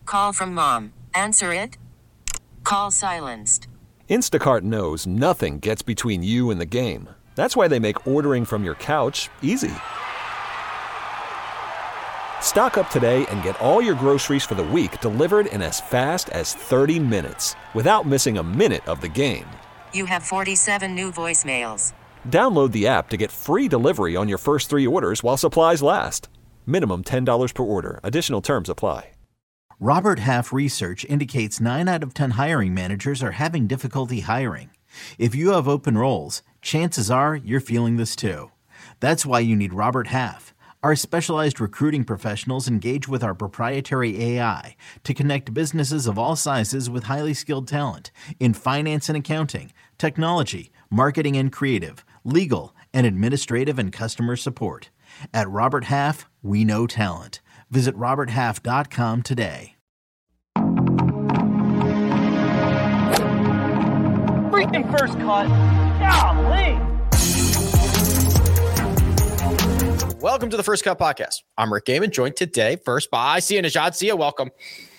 Call from mom. Answer it. Call silenced. Instacart knows nothing gets between you and the game. That's why they make ordering from your couch easy. Stock up today and get all your groceries for the week delivered in as fast as 30 minutes without missing a minute of the game. You have 47 new voicemails. Download the app to get free delivery on your first 3 orders while supplies last. Minimum $10 per order. Additional terms apply. Robert Half research indicates 9 out of 10 hiring managers are having difficulty hiring. If you have open roles, chances are you're feeling this too. That's why you need Robert Half. Our specialized recruiting professionals engage with our proprietary AI to connect businesses of all sizes with highly skilled talent in finance and accounting, technology, marketing and creative, legal, and administrative and customer support. At Robert Half, we know talent. Visit roberthalf.com today. Freaking first cut. Golly. Welcome to the First Cut Podcast. I'm Rick Gaiman, joined today first by Sia Nejad. Sia, welcome.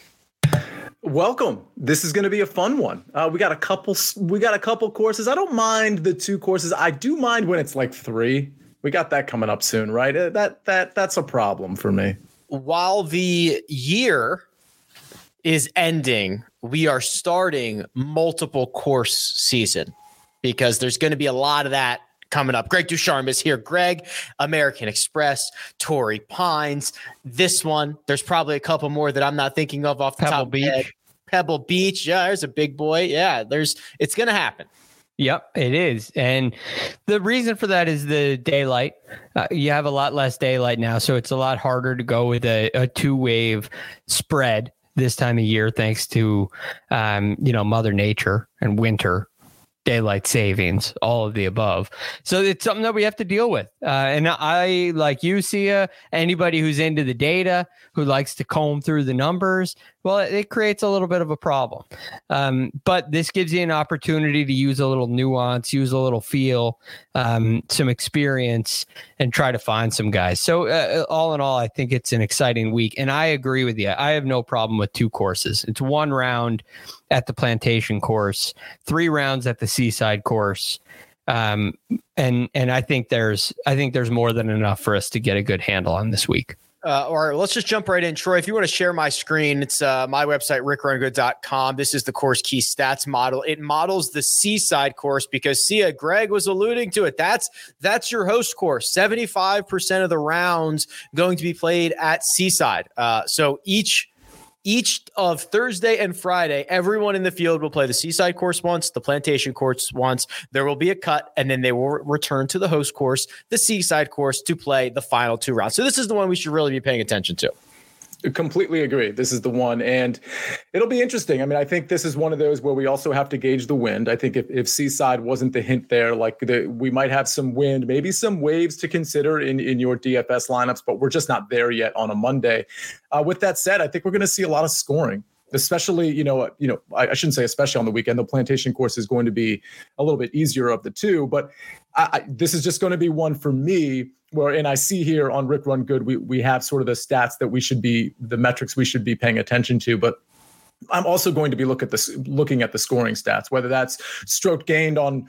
Welcome. This is going to be a fun one. We got a couple courses. I don't mind the 2 courses. I do mind when it's like 3. We got that coming up soon, right? That's a problem for me. While the year is ending, we are starting multiple course season because there's going to be a lot of that coming up. Greg Ducharme is here. Greg, American Express, Torrey Pines. This one, there's probably a couple more that I'm not thinking of off the top of my head. Pebble Beach. Yeah, there's a big boy. Yeah, it's going to happen. Yep, it is. And the reason for that is the daylight. You have a lot less daylight now, so it's a lot harder to go with a 2-wave spread this time of year, thanks to, Mother Nature and winter, daylight savings, all of the above. So it's something that we have to deal with. And I, like you, Sia, anybody who's into the data, who likes to comb through the numbers, well, it creates a little bit of a problem. But this gives you an opportunity to use a little nuance, use a little feel, some experience, and try to find some guys. So all in all, I think it's an exciting week. And I agree with you. I have no problem with 2 courses. It's 1 round at the Plantation course, 3 rounds at the Seaside course. And I think there's more than enough for us to get a good handle on this week. All right, let's just jump right in. Troy, if you want to share my screen, it's my website, rickrungood.com. This is the course key stats model. It models the Seaside course because Greg was alluding to it. That's your host course. 75% of the rounds going to be played at Seaside. So each of Thursday and Friday, everyone in the field will play the Seaside course once, the Plantation course once. There will be a cut, and then they will return to the host course, the Seaside course, to play the final 2 rounds. So this is the one we should really be paying attention to. Completely agree. This is the one, and it'll be interesting. I mean, I think this is one of those where we also have to gauge the wind. I think if Seaside wasn't the hint there, we might have some wind, maybe some waves to consider in your DFS lineups, but we're just not there yet on a Monday. With that said, I think we're going to see a lot of scoring, especially, I shouldn't say especially on the weekend. The Plantation course is going to be a little bit easier of the 2, but this is just going to be one for me where, and I see here on Rick Run Good, we have sort of the stats that the metrics we should be paying attention to, but I'm also going to be looking at the scoring stats, whether that's strokes gained on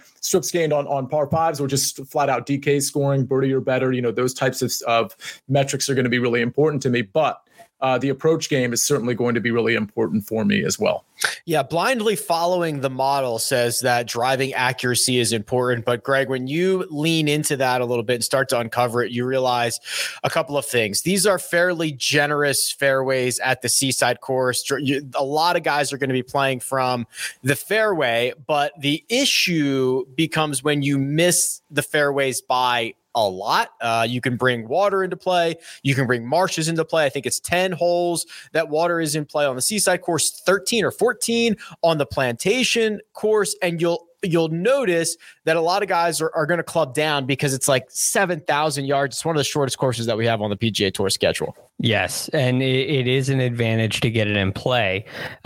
par 5s or just flat out DK scoring, birdie or better. Those types of metrics are going to be really important to me, but the approach game is certainly going to be really important for me as well. Yeah, blindly following the model says that driving accuracy is important. But Greg, when you lean into that a little bit and start to uncover it, you realize a couple of things. These are fairly generous fairways at the Seaside course. A lot of guys are going to be playing from the fairway, but the issue becomes when you miss the fairways by a lot. You can bring water into play. You can bring marshes into play. I think it's 10 holes that water is in play on the Seaside course, 13 or 14 on the Plantation course. And you'll notice that a lot of guys are going to club down because it's like 7,000 yards. It's one of the shortest courses that we have on the PGA Tour schedule. Yes, and it is an advantage to get it in play.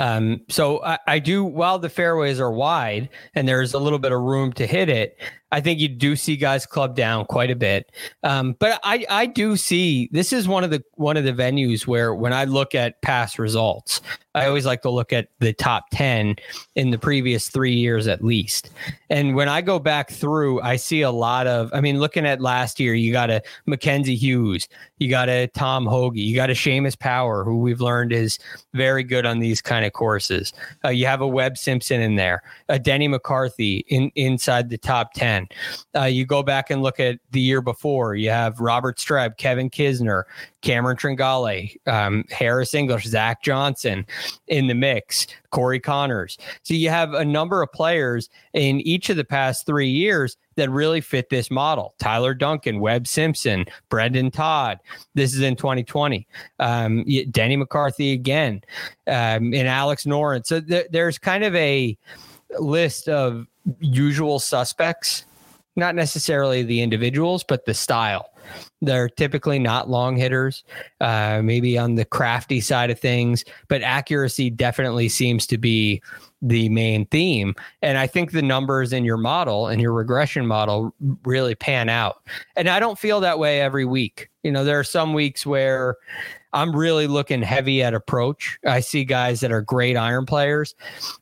So I do, while the fairways are wide and there's a little bit of room to hit it, I think you do see guys club down quite a bit. But I do see, this is one of the venues where when I look at past results, I always like to look at the top 10 in the previous 3 years at least. And when I go back through, I see a lot of, I mean, looking at last year, you got a Mackenzie Hughes, you got a Tom Hoagie, you got a Seamus Power, who we've learned is very good on these kind of courses. You have a Webb Simpson in there, a Denny McCarthy inside the top 10. You go back and look at the year before, you have Robert Streb, Kevin Kisner, Cameron Tringale, Harris English, Zach Johnson in the mix, Corey Connors. So you have a number of players in each of the past 3 years that really fit this model. Tyler Duncan, Webb Simpson, Brendan Todd. This is in 2020. Denny McCarthy again, and Alex Noren. So there's kind of a list of usual suspects, not necessarily the individuals, but the style. They're typically not long hitters, maybe on the crafty side of things, but accuracy definitely seems to be the main theme. And I think the numbers in your model and your regression model really pan out. And I don't feel that way every week. You know, there are some weeks where I'm really looking heavy at approach. I see guys that are great iron players,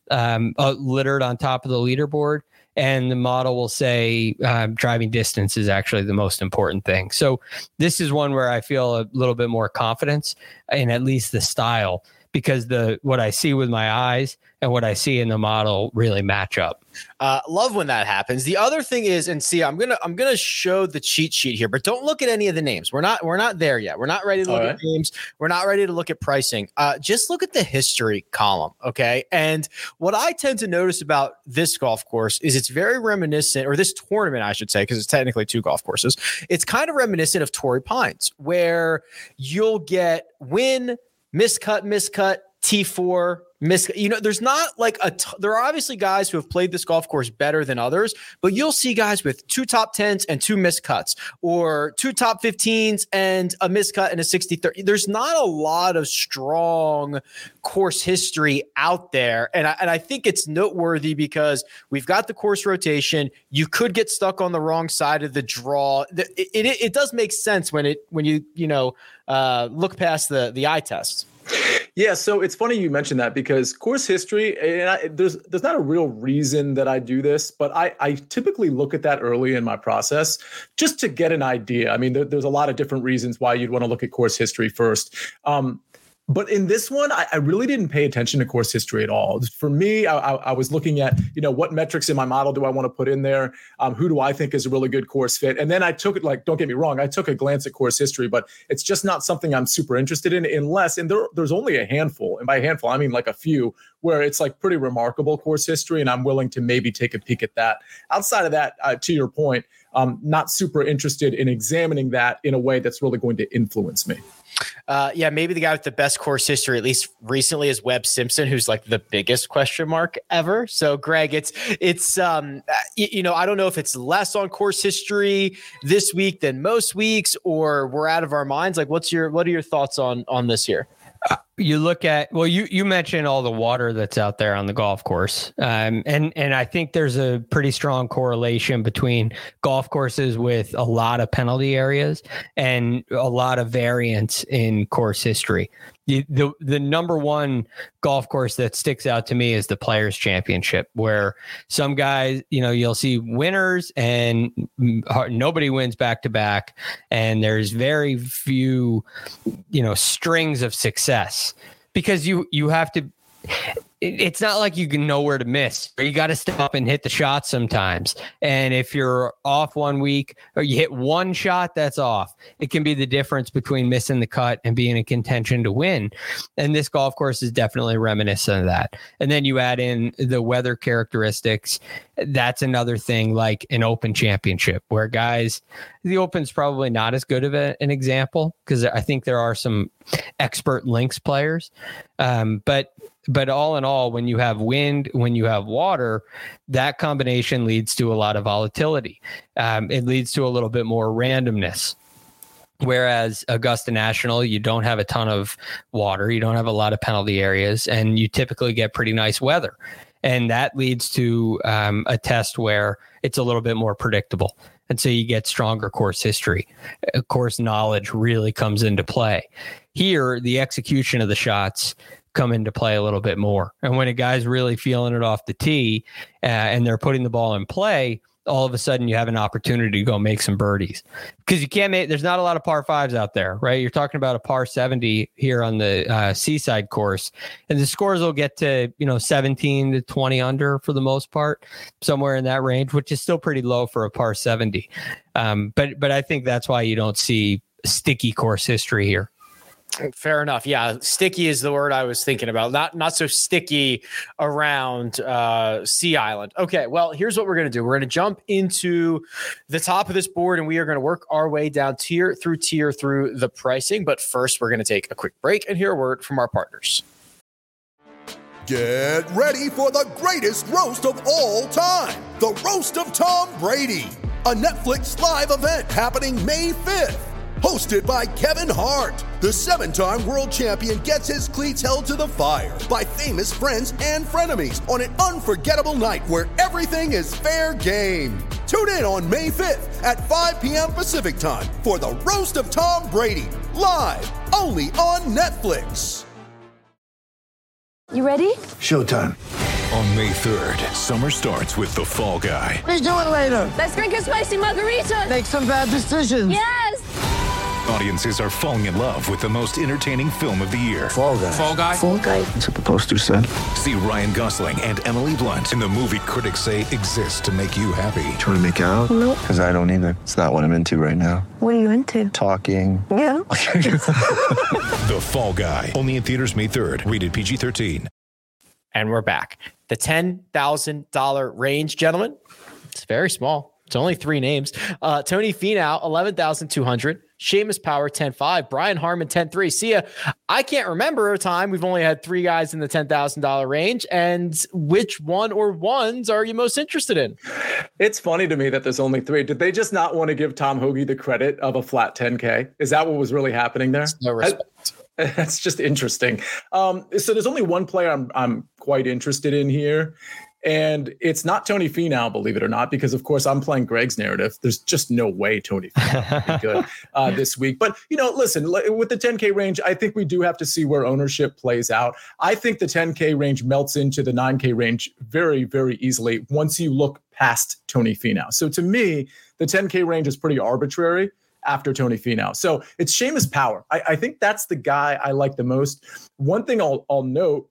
littered on top of the leaderboard. And the model will say driving distance is actually the most important thing. So this is one where I feel a little bit more confidence in at least the style, because what I see with my eyes and what I see in the model really match up. Love when that happens. The other thing is, and see, I'm gonna show the cheat sheet here, but don't look at any of the names. We're not there yet. We're not ready to look at names. We're not ready to look at pricing. Just look at the history column, okay? And what I tend to notice about this golf course is it's very reminiscent, or this tournament, I should say, because it's technically 2 golf courses. It's kind of reminiscent of Torrey Pines, where you'll get win, miscut, T4, you know, there's not like there are obviously guys who have played this golf course better than others, but you'll see guys with 2 top 10s and 2 miscuts, or 2 top 15s and a miscut and a 60-30. There's not a lot of strong course history out there. And I think it's noteworthy because we've got the course rotation. You could get stuck on the wrong side of the draw. It does make sense when you look past the eye test. Yeah, so it's funny you mentioned that, because course history, and there's not a real reason that I do this, but I typically look at that early in my process just to get an idea. I mean, there's a lot of different reasons why you'd want to look at course history first. But in this one, I really didn't pay attention to course history at all. For me, I was looking at, what metrics in my model do I want to put in there? Who do I think is a really good course fit? And then I took it, like, don't get me wrong, I took a glance at course history, but it's just not something I'm super interested in unless, and there's only a handful. And by handful, I mean like a few, where it's like pretty remarkable course history, and I'm willing to maybe take a peek at that. Outside of that, to your point, not super interested in examining that in a way that's really going to influence me. Maybe the guy with the best course history, at least recently, is Webb Simpson, who's like the biggest question mark ever. So, Greg, it's I don't know if it's less on course history this week than most weeks, or we're out of our minds. Like, what are your thoughts on this here? You look at, well, you mentioned all the water that's out there on the golf course. And I think there's a pretty strong correlation between golf courses with a lot of penalty areas and a lot of variance in course history. The number one golf course that sticks out to me is the Players Championship, where some guys, you'll see winners and nobody wins back to back. And there's very few, strings of success, because you have to, it's not like you can know where to miss, or you got to step up and hit the shot sometimes. And if you're off one week, or you hit one shot that's off, it can be the difference between missing the cut and being in contention to win. And this golf course is definitely reminiscent of that. And then you add in the weather characteristics. That's another thing, like an Open Championship, where guys, the Open's probably not as good of an example, because I think there are some expert links players. But all in all, when you have wind, when you have water, that combination leads to a lot of volatility. It leads to a little bit more randomness. Whereas Augusta National, you don't have a ton of water, you don't have a lot of penalty areas, and you typically get pretty nice weather. And that leads to a test where it's a little bit more predictable. And so you get stronger course history. Course knowledge really comes into play. Here, the execution of the shots come into play a little bit more. And when a guy's really feeling it off the tee and they're putting the ball in play, all of a sudden you have an opportunity to go make some birdies, because you can't make, there's not a lot of par fives out there, right? You're talking about a par 70 here on the Seaside course, and the scores will get to, 17 to 20 under for the most part, somewhere in that range, which is still pretty low for a par 70. But I think that's why you don't see sticky course history here. Fair enough. Yeah, sticky is the word I was thinking about. Not so sticky around Sea Island. Okay, well, here's what we're going to do. We're going to jump into the top of this board, and we are going to work our way down tier through the pricing. But first, we're going to take a quick break and hear a word from our partners. Get ready for the greatest roast of all time, the Roast of Tom Brady, a Netflix live event happening May 5th. Hosted by Kevin Hart, the 7-time world champion gets his cleats held to the fire by famous friends and frenemies on an unforgettable night where everything is fair game. Tune in on May 5th at 5 p.m. Pacific time for the Roast of Tom Brady, live only on Netflix. You ready? Showtime. On May 3rd, summer starts with The Fall Guy. Let's do it later. Let's drink a spicy margarita. Make some bad decisions. Yes. Audiences are falling in love with the most entertaining film of the year. Fall Guy. Fall Guy? Fall Guy. That's what the poster said. See Ryan Gosling and Emily Blunt in the movie critics say exists to make you happy. Trying to make it out? Nope. Because I don't either. It's not what I'm into right now. What are you into? Talking. Yeah. The Fall Guy. Only in theaters May 3rd. Rated PG-13. And we're back. The $10,000 range, gentlemen. It's very small. It's only 3 names. Tony Finau, 11,200. Seamus Power, 10.5. Brian Harman, 10.3. Sia, I can't remember a time we've only had 3 guys in the $10,000 range. And which one or ones are you most interested in? It's funny to me that there's only 3. Did they just not want to give Tom Hoagie the credit of a flat 10K? Is that what was really happening there? No respect. That's just interesting. So there's only one player I'm quite interested in here. And it's not Tony Finau, believe it or not, because, of course, I'm playing Greg's narrative. There's just no way Tony Finau will be good this week. But, listen, with the 10K range, I think we do have to see where ownership plays out. I think the 10K range melts into the 9K range very, very easily once you look past Tony Finau. So to me, the 10K range is pretty arbitrary after Tony Finau. So it's Seamus Power. I think that's the guy I like the most. One thing I'll note,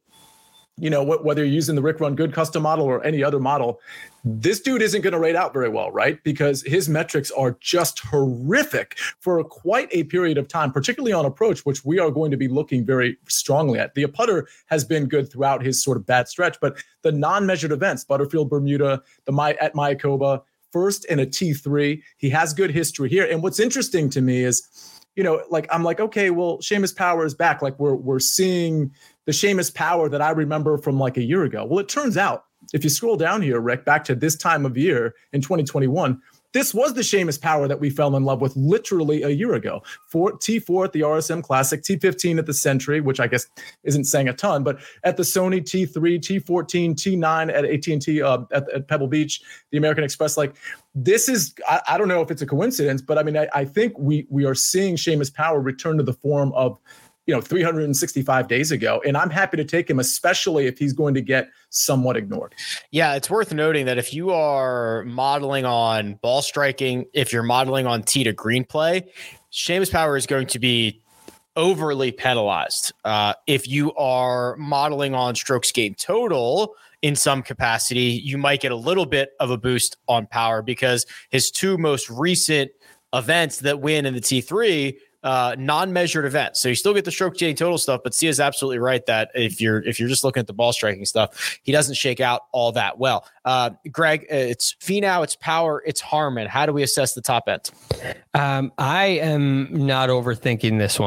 whether you're using the Rick Run Good custom model or any other model, this dude isn't going to rate out very well, right? Because his metrics are just horrific for quite a period of time, particularly on approach, which we are going to be looking very strongly at. The putter has been good throughout his sort of bad stretch, but the non-measured events, Butterfield, Bermuda, at Mayakoba, first in a T3, he has good history here. And what's interesting to me is, I'm like, okay, well, Seamus Power is back. Like we're seeing the Seamus Power that I remember from like a year ago. Well, it turns out, if you scroll down here, Rick, back to this time of year in 2021, this was the Seamus Power that we fell in love with literally a year ago. T4 at the RSM Classic, T15 at the Century, which I guess isn't saying a ton, but at the Sony T3, T14, T9 at AT&T at Pebble Beach, the American Express. Like this is, I don't know if it's a coincidence, but I mean, I think we are seeing Seamus Power return to the form of 365 days ago. And I'm happy to take him, especially if he's going to get somewhat ignored. Yeah, it's worth noting that if you are modeling on ball striking, if you're modeling on tee to green play, Seamus Power is going to be overly penalized. If you are modeling on strokes gained total in some capacity, you might get a little bit of a boost on power because his 2 most recent events that win in the T3 non-measured events. So you still get the stroke gain total stuff, but Sia's absolutely right that if you're just looking at the ball striking stuff, he doesn't shake out all that well. Greg, it's Finau, it's Power, it's Harman. How do we assess the top end? I am not overthinking this one.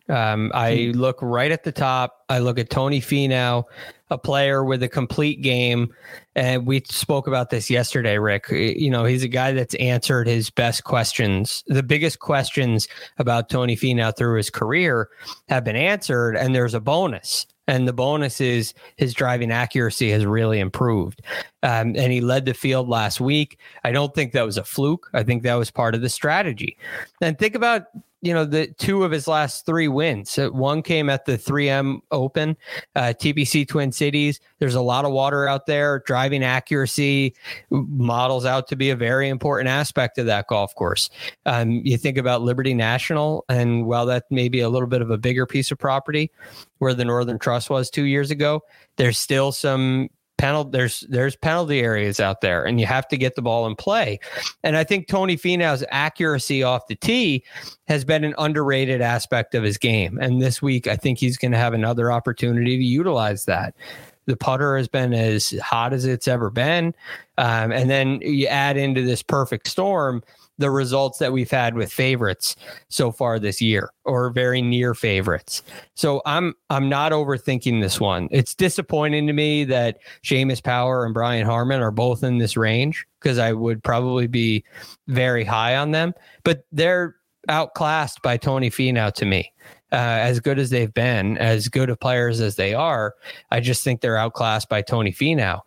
I look right at the top. I look at Tony Finau, a player with a complete game. And we spoke about this yesterday, Rick. You know, he's a guy that's answered his best questions. The biggest questions about Tony Finau through his career have been answered, and there's a bonus. And the bonus is his driving accuracy has really improved. And he led the field last week. I don't think that was a fluke. I think that was part of the strategy. And think about, you know, the two of his last 3 wins. One came at the 3M Open, TPC Twin Cities. There's a lot of water out there. Driving accuracy models out to be a very important aspect of that golf course. You think about Liberty National, and while that may be a little bit of a bigger piece of property where the Northern Trust was 2 years ago, there's still some there's penalty areas out there, and you have to get the ball in play. And I think Tony Finau's accuracy off the tee has been an underrated aspect of his game. And this week, I think he's going to have another opportunity to utilize that. The putter has been as hot as it's ever been. And then you add into this perfect storm the results that we've had with favorites so far this year, or very near favorites. So I'm not overthinking this one. It's disappointing to me that Seamus Power and Brian Harman are both in this range, because I would probably be very high on them, but they're outclassed by Tony Finau to me. As good as they've been, as good of players as they are, I just think they're outclassed by Tony Finau.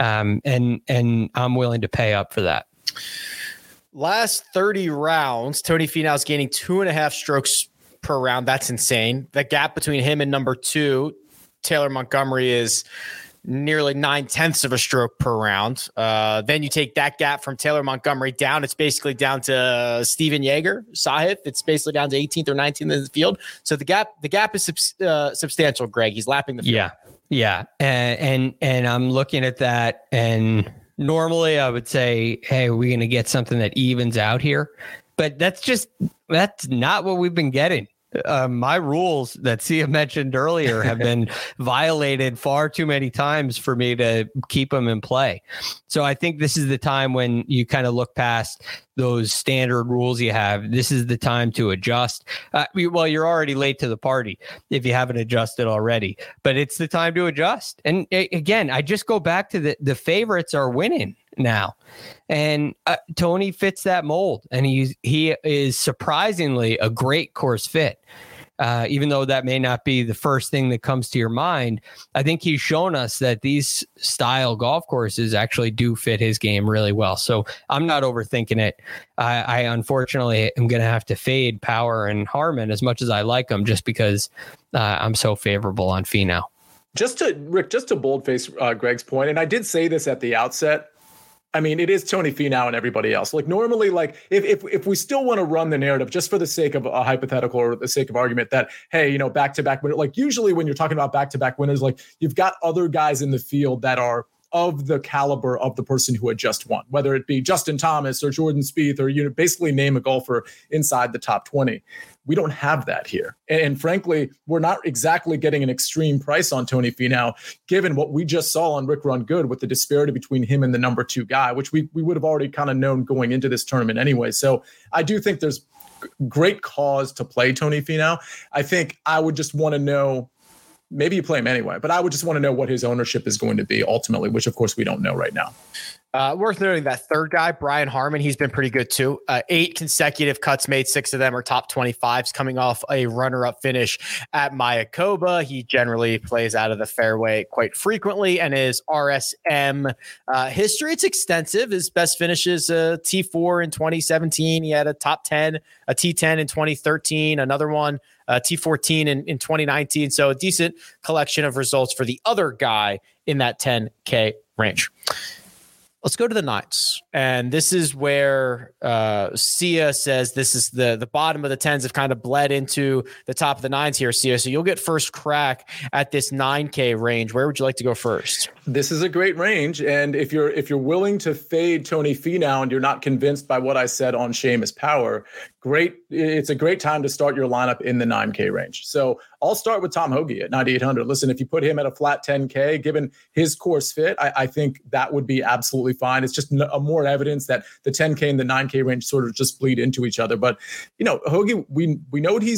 And I'm willing to pay up for that. Last 30 rounds, Tony Finau's gaining 2.5 strokes per round. That's insane. The gap between him and number 2, Taylor Montgomery, is nearly 9/10 of a stroke per round. Then you take that gap from Taylor Montgomery down. It's basically down to Steven Jaeger, Sahith. It's basically down to 18th or 19th in the field. So the gap is substantial, Greg. He's lapping the field. Yeah. And I'm looking at that, and normally I would say, hey, are we going to get something that evens out here? But that's not what we've been getting. My rules that Sia mentioned earlier have been violated far too many times for me to keep them in play. So I think this is the time when you kind of look past those standard rules you have. This is the time to adjust. Well, you're already late to the party if you haven't adjusted already, but it's the time to adjust. And again, I just go back to the favorites are winning now, and Tony fits that mold, and he is surprisingly a great course fit. Even though that may not be the first thing that comes to your mind, I think he's shown us that these style golf courses actually do fit his game really well. So I'm not overthinking it. I unfortunately am going to have to fade Power and Harman as much as I like them, just because I'm so favorable on Finau. Just to boldface Greg's point, and I did say this at the outset, I mean, it is Tony Finau and everybody else. Like normally, like if we still want to run the narrative just for the sake of a hypothetical or the sake of argument that, hey, you know, back-to-back winner, like usually when you're talking about back-to-back winners, like you've got other guys in the field that are of the caliber of the person who had just won, whether it be Justin Thomas or Jordan Spieth, or, you know, basically name a golfer inside the top 20. We don't have that here. And frankly, we're not exactly getting an extreme price on Tony Finau, given what we just saw on Rick Run Good with the disparity between him and the number 2 guy, which we would have already kind of known going into this tournament anyway. So I do think there's great cause to play Tony Finau. I think I would just want to know, maybe you play him anyway, but I would just want to know what his ownership is going to be ultimately, which of course we don't know right now. Worth noting that third guy, Brian Harman, he's been pretty good too. 8 consecutive cuts made, 6 of them are top 25s, coming off a runner-up finish at Mayakoba. He generally plays out of the fairway quite frequently, and his RSM history, it's extensive. His best finishes, T4 in 2017. He had a top 10, a T10 in 2013, another one, T14 in 2019. So a decent collection of results for the other guy in that 10K range. Let's go to the 9s. And this is where Sia says this is the bottom of the 10s have kind of bled into the top of the 9s here, Sia. So you'll get first crack at this 9K range. Where would you like to go first? This is a great range. And if you're willing to fade Tony Finau and you're not convinced by what I said on Seamus Power, great. It's a great time to start your lineup in the 9K range. So I'll start with Tom Hoge at 9,800. Listen, if you put him at a flat 10K, given his course fit, I think that would be absolutely fine. It's just a more evidence that the 10K and the 9K range sort of just bleed into each other. But, you know, Hoge, we know what he's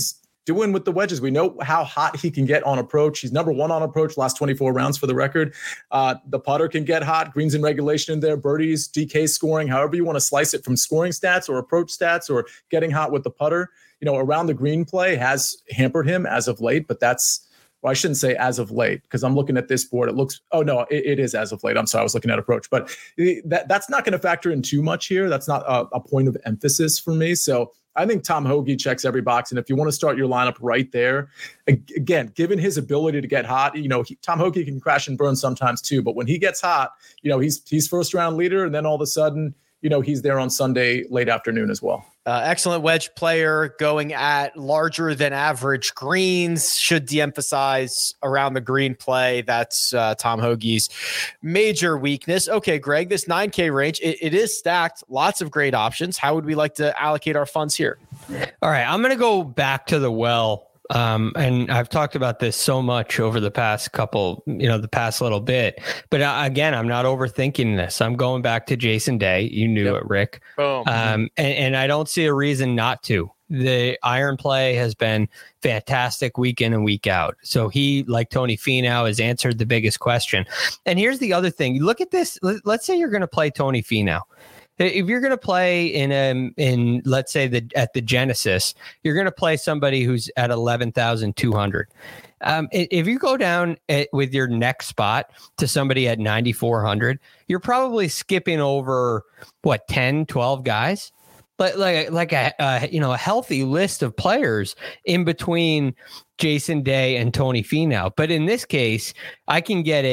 doing with the wedges. We know how hot he can get on approach. He's number one on approach last 24 rounds for the record. The putter can get hot. Greens in regulation in there, birdies, DK scoring, however you want to slice it, from scoring stats or approach stats or getting hot with the putter. Around the green play has hampered him as of late, but well, I shouldn't say as of late, because I'm looking at this board. It looks, it is as of late. I'm sorry, I was looking at approach, but that's not going to factor in too much here. That's not a point of emphasis for me. So I think Tom Hoge checks every box. And if you want to start your lineup right there, again, given his ability to get hot, Tom Hoge can crash and burn sometimes too. But when he gets hot, he's first round leader. And then all of a sudden, he's there on Sunday late afternoon as well. Excellent wedge player, going at larger than average greens. Should de-emphasize around the green play. That's Tom Hoge's major weakness. Okay, Greg, this 9K range, it is stacked. Lots of great options. How would we like to allocate our funds here? All right, I'm going to go back to the well. And I've talked about this so much over the past the past little bit, but again, I'm not overthinking this. I'm going back to Jason Day. You knew it, Rick. Boom. And I don't see a reason not to. The iron play has been fantastic week in and week out. So he, like Tony Finau, has answered the biggest question. And here's the other thing. Look at this. Let's say you're going to play Tony Finau. If you're going to play in let's say at the Genesis, you're going to play somebody who's at 11,200. If you go down with your next spot to somebody at 9,400, you're probably skipping over 10, 12 guys, like a healthy list of players in between Jason Day and Tony Finau. But in this case, I can get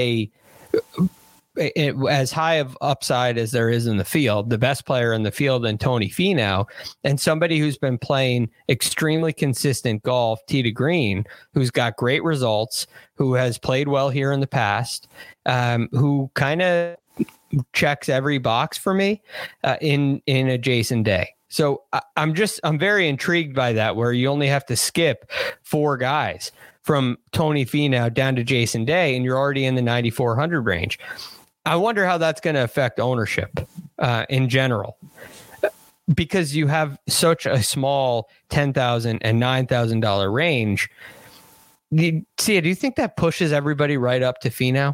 as high of upside as there is in the field, the best player in the field than Tony Finau, and somebody who's been playing extremely consistent golf, tee to green, who's got great results, who has played well here in the past, who kind of checks every box for me in a Jason Day. So I'm very intrigued by that, where you only have to skip 4 guys from Tony Finau down to Jason Day, and you're already in the 9,400 range. I wonder how that's going to affect ownership in general, because you have such a small $10,000 and $9,000 range. Do you think that pushes everybody right up to Finau?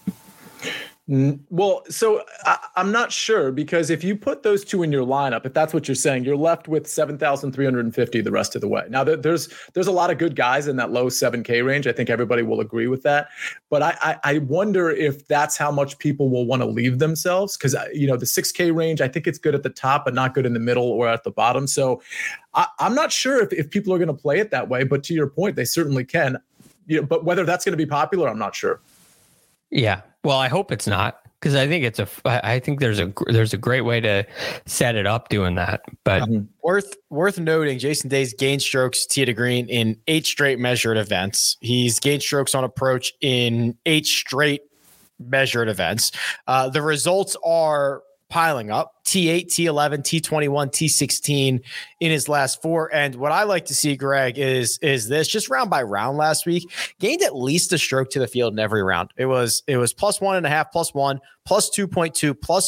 Well, so I'm not sure, because if you put those two in your lineup, if that's what you're saying, you're left with 7,350 the rest of the way. Now, there's a lot of good guys in that low 7K range. I think everybody will agree with that. But I wonder if that's how much people will want to leave themselves, because, the 6K range, I think it's good at the top, but not good in the middle or at the bottom. So I'm not sure if people are going to play it that way. But to your point, they certainly can. But whether that's going to be popular, I'm not sure. Yeah. Well, I hope it's not, because I think there's a great way to set it up doing that. But worth noting, Jason Day's gained strokes tee to green in 8 straight measured events. He's gained strokes on approach in 8 straight measured events. The results are piling up. T8, T11, T21, T16 in his last 4. And what I like to see, Greg, is this just round by round last week, gained at least a stroke to the field in every round. It was plus 1.5, plus 1, plus 2.2, plus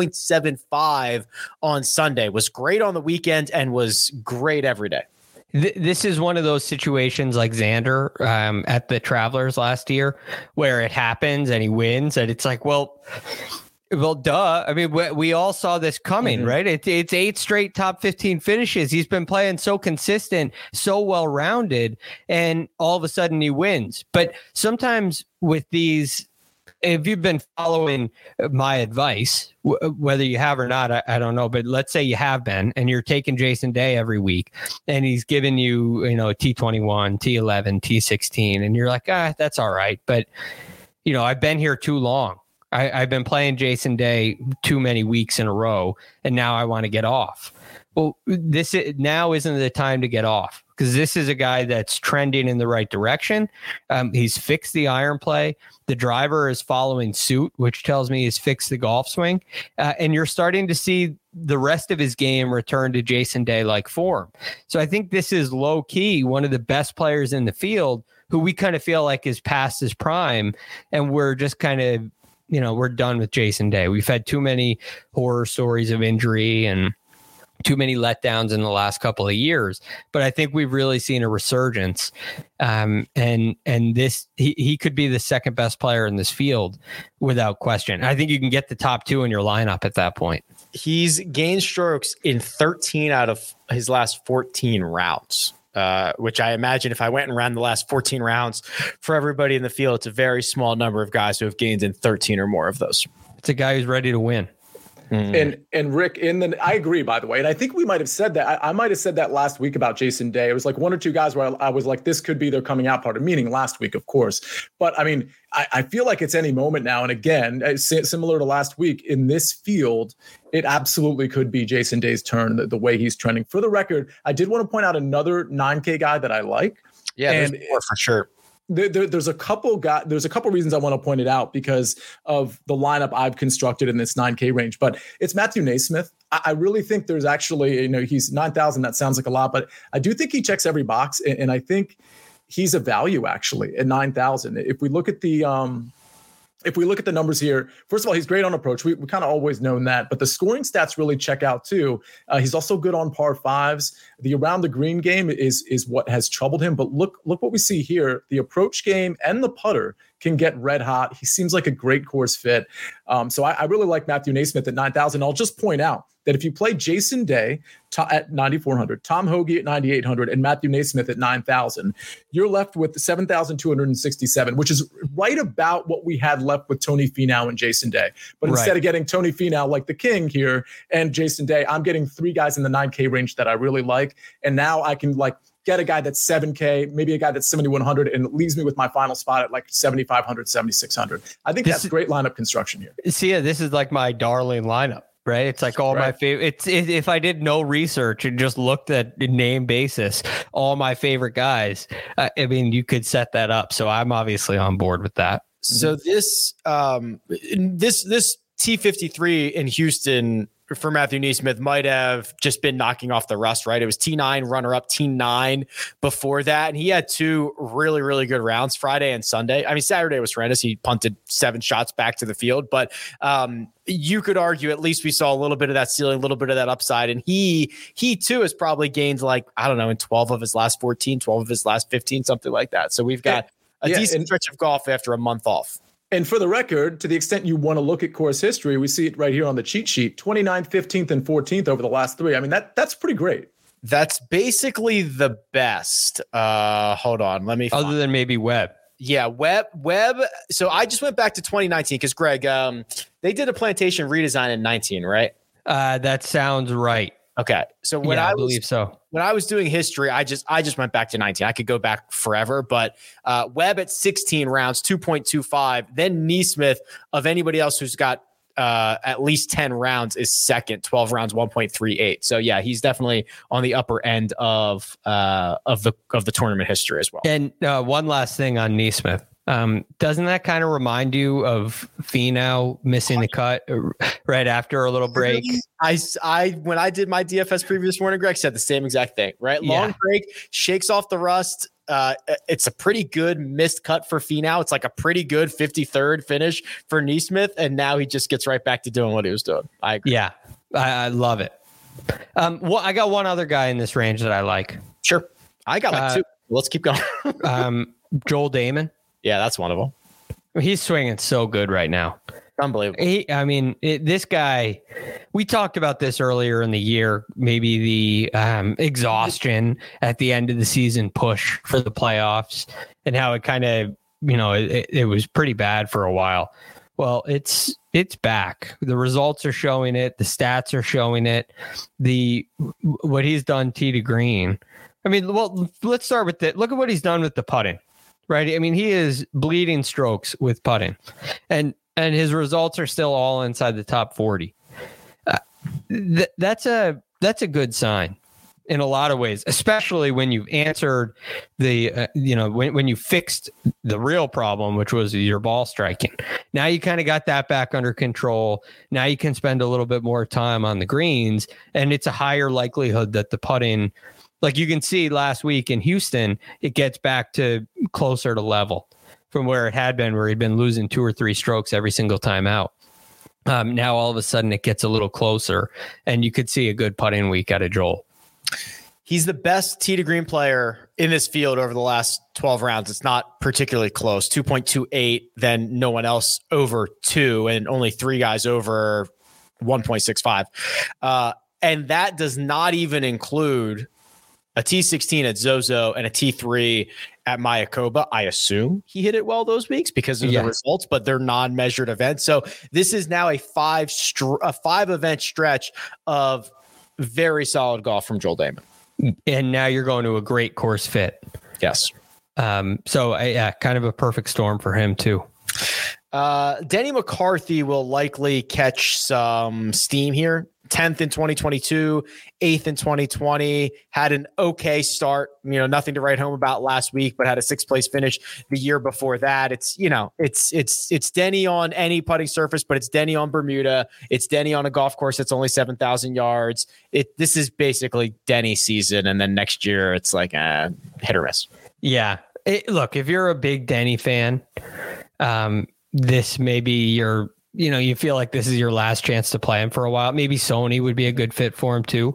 2.75 on Sunday. Was great on the weekend and was great every day. This is one of those situations like Xander at the Travelers last year, where it happens and he wins, and it's like, well, duh. I mean, we all saw this coming, right? It's 8 straight top 15 finishes. He's been playing so consistent, so well-rounded, and all of a sudden he wins. But sometimes with these, if you've been following my advice, whether you have or not, I don't know, but let's say you have been, and you're taking Jason Day every week, and he's giving you, a T21, T11, T16, and you're like, that's all right. But, I've been here too long. I've been playing Jason Day too many weeks in a row, and now I want to get off. Well, now isn't the time to get off, because this is a guy that's trending in the right direction. He's fixed the iron play. The driver is following suit, which tells me he's fixed the golf swing. And you're starting to see the rest of his game return to Jason Day-like form. So I think this is low-key one of the best players in the field, who we kind of feel like is past his prime, and we're just kind of, we're done with Jason Day. We've had too many horror stories of injury, and too many letdowns in the last couple of years, but I think we've really seen a resurgence. And this, he could be the second best player in this field without question. I think you can get the top 2 in your lineup at that point. He's gained strokes in 13 out of his last 14 rounds. Which I imagine if I went and ran the last 14 rounds for everybody in the field, it's a very small number of guys who have gained in 13 or more of those. It's a guy who's ready to win. And Rick, I agree, by the way. And I think we might have said that. I might have said that last week about Jason Day. It was like 1 or 2 guys where I was like, this could be their coming out party, meaning last week, of course. But I mean, I feel like it's any moment now. And again, similar to last week in this field, it absolutely could be Jason Day's turn, the way he's trending. For the record, I did want to point out another 9K guy that I like. Yeah, and there's more for sure. There's a couple reasons I want to point it out because of the lineup I've constructed in this 9K range, but it's Matthew Naismith. I really think there's actually, he's 9,000. That sounds like a lot, but I do think he checks every box. And I think he's a value actually at 9,000. If we look at the numbers here, first of all, he's great on approach. We kind of always known that, but the scoring stats really check out too. He's also good on par 5s. The around the green game is what has troubled him. But look what we see here. The approach game and the putter can get red hot. He seems like a great course fit. So I really like Matthew Naismith at 9,000. I'll just point out that if you play Jason Day at 9,400, Tom Hoge at 9,800, and Matthew Naismith at 9,000, you're left with 7,267, which is right about what we had left with Tony Finau and Jason Day. But instead of getting Tony Finau like the king here and Jason Day, I'm getting 3 guys in the 9K range that I really like. And now I can get a guy that's 7K, maybe a guy that's 7,100, and it leaves me with my final spot at 7,500, 7,600. I think that's great lineup construction here. See, this is like my darling lineup, right? It's like all my favorite. If I did no research and just looked at name basis, all my favorite guys, I mean, you could set that up. So I'm obviously on board with that. So this T53 in Houston for Matthew Naismith might have just been knocking off the rust, right? It was T9 runner-up, T9 before that. And he had 2 really, really good rounds, Friday and Sunday. I mean, Saturday was horrendous. He punted 7 shots back to the field. But you could argue at least we saw a little bit of that ceiling, a little bit of that upside. And he too has probably gained in 12 of his last 14, 12 of his last 15, something like that. So we've got a decent stretch of golf after a month off. And for the record, to the extent you want to look at course history, we see it right here on the cheat sheet, 29th, 15th, and 14th over the last 3. I mean, that's pretty great. That's basically the best. Hold on. Let me Other than maybe Webb. Yeah, Webb. So I just went back to 2019 because, Greg, they did a plantation redesign in 19, right? That sounds right. Okay. So I believe so. When I was doing history, I just went back to 19. I could go back forever, but Webb at 16 rounds, 2.25. Then Naismith, of anybody else who's got at least 10 rounds, is second, 12 rounds, 1.38. So yeah, he's definitely on the upper end of the tournament history as well. And one last thing on Naismith. Doesn't that kind of remind you of Finau missing the cut right after a little break? I when I did my DFS preview this morning, Greg said the same exact thing, right? Long break, shakes off the rust. It's a pretty good missed cut for Finau. It's like a pretty good 53rd finish for Naismith, and now he just gets right back to doing what he was doing. I agree. Yeah, I love it. I got one other guy in this range that I like. Sure. I got 2. Let's keep going. Joel Dahmen. Yeah, that's one of them. He's swinging so good right now. Unbelievable. This guy, we talked about this earlier in the year, maybe the exhaustion at the end of the season push for the playoffs and how it kind of, it was pretty bad for a while. Well, it's back. The results are showing it. The stats are showing it. What he's done tee to green. I mean, well, let's start with it. Look at what he's done with the putting. Right. I mean, he is bleeding strokes with putting and his results are still all inside the top 40. That's a good sign in a lot of ways, especially when you've answered when you fixed the real problem, which was your ball striking. Now you kind of got that back under control. Now you can spend a little bit more time on the greens, and it's a higher likelihood that the putting, like you can see last week in Houston, it gets back to closer to level from where it had been, where he'd been losing 2 or 3 strokes every single time out. Now all of a sudden it gets a little closer, and you could see a good putting week out of Joel. He's the best tee to green player in this field over the last 12 rounds. It's not particularly close. 2.28, then no one else over 2, and only 3 guys over 1.65. And that does not even include a T16 at Zozo and a T3 at Mayakoba. I assume he hit it well those weeks because of the results, but they're non-measured events. So this is now a 5-event stretch of very solid golf from Joel Dahmen. And now you're going to a great course fit. Yes. So kind of a perfect storm for him too. Denny McCarthy will likely catch some steam here. 10th in 2022, 8th in 2020, had an okay start, nothing to write home about last week, but had a 6th place finish the year before that. It's Denny on any putting surface, but it's Denny on Bermuda. It's Denny on a golf course that's only 7,000 yards. This is basically Denny season. And then next year it's like hit or miss. Yeah. Look, if you're a big Denny fan, this may be your, you feel like this is your last chance to play him for a while. Maybe Sony would be a good fit for him too.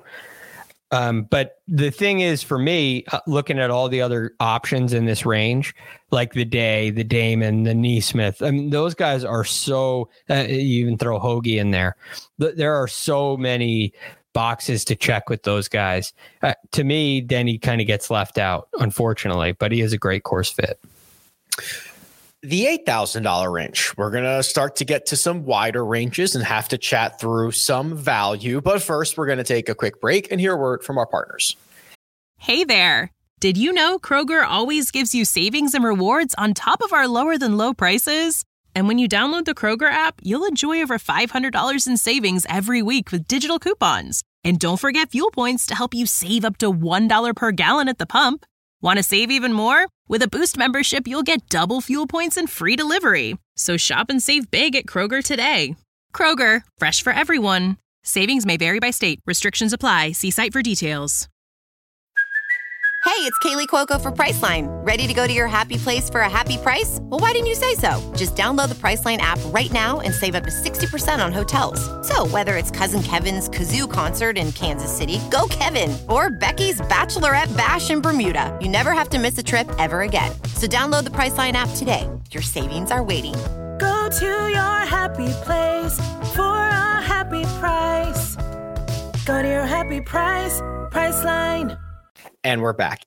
But the thing is, for me, looking at all the other options in this range, like the Day, the Dahmen, the Neesmith, I mean, those guys are so, you even throw Hoagie in there. There are so many boxes to check with those guys. To me, Denny kind of gets left out, unfortunately, but he is a great course fit. The $8,000 range. We're going to start to get to some wider ranges and have to chat through some value. But first, we're going to take a quick break and hear a word from our partners. Hey there. Did you know Kroger always gives you savings and rewards on top of our lower than low prices? And when you download the Kroger app, you'll enjoy over $500 in savings every week with digital coupons. And don't forget fuel points to help you save up to $1 per gallon at the pump. Want to save even more? With a Boost membership, you'll get double fuel points and free delivery. So shop and save big at Kroger today. Kroger, fresh for everyone. Savings may vary by state. Restrictions apply. See site for details. Hey, it's Kaylee Cuoco for Priceline. Ready to go to your happy place for a happy price? Well, why didn't you say so? Just download the Priceline app right now and save up to 60% on hotels. So whether it's Cousin Kevin's Kazoo Concert in Kansas City, go Kevin, or Becky's Bachelorette Bash in Bermuda, you never have to miss a trip ever again. So download the Priceline app today. Your savings are waiting. Go to your happy place for a happy price. Go to your happy price, Priceline. And we're back.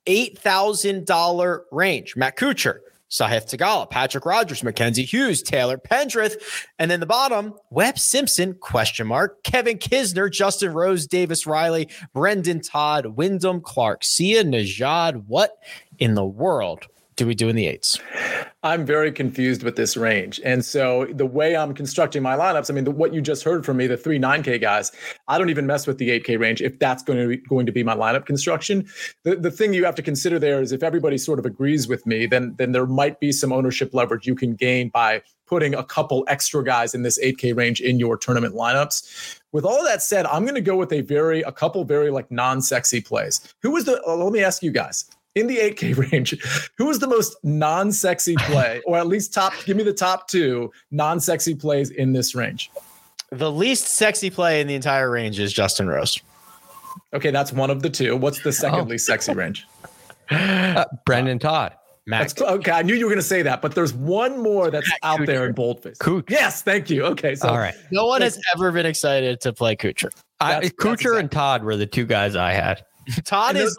$8,000 range. Matt Kuchar, Sahith Theegala, Patrick Rogers, Mackenzie Hughes, Taylor Pendrith. And then the bottom, Webb Simpson, ? Kevin Kisner, Justin Rose, Davis Riley, Brendan Todd, Wyndham Clark, Sia Nejad. What in the world do we do in the 8s? I'm very confused with this range. And so the way I'm constructing my lineups, I mean, what you just heard from me, the 3 9K guys, I don't even mess with the 8K range if that's going to be my lineup construction. The thing you have to consider there is if everybody sort of agrees with me, then there might be some ownership leverage you can gain by putting a couple extra guys in this 8K range in your tournament lineups. With all of that said, I'm going to go with a couple very like non-sexy plays. Let me ask you guys. In the 8K range, who is the most non-sexy play, or at least give me the top 2 non-sexy plays in this range? The least sexy play in the entire range is Justin Rose. Okay, that's one of the 2. What's the second least sexy range? Brendan Todd. Okay, I knew you were going to say that, but there's one more that's out there in boldface. Kuchar. Yes, thank you. Okay, so all right. No one has ever been excited to play Kuchar. Kuchar and Todd were the 2 guys I had. Todd is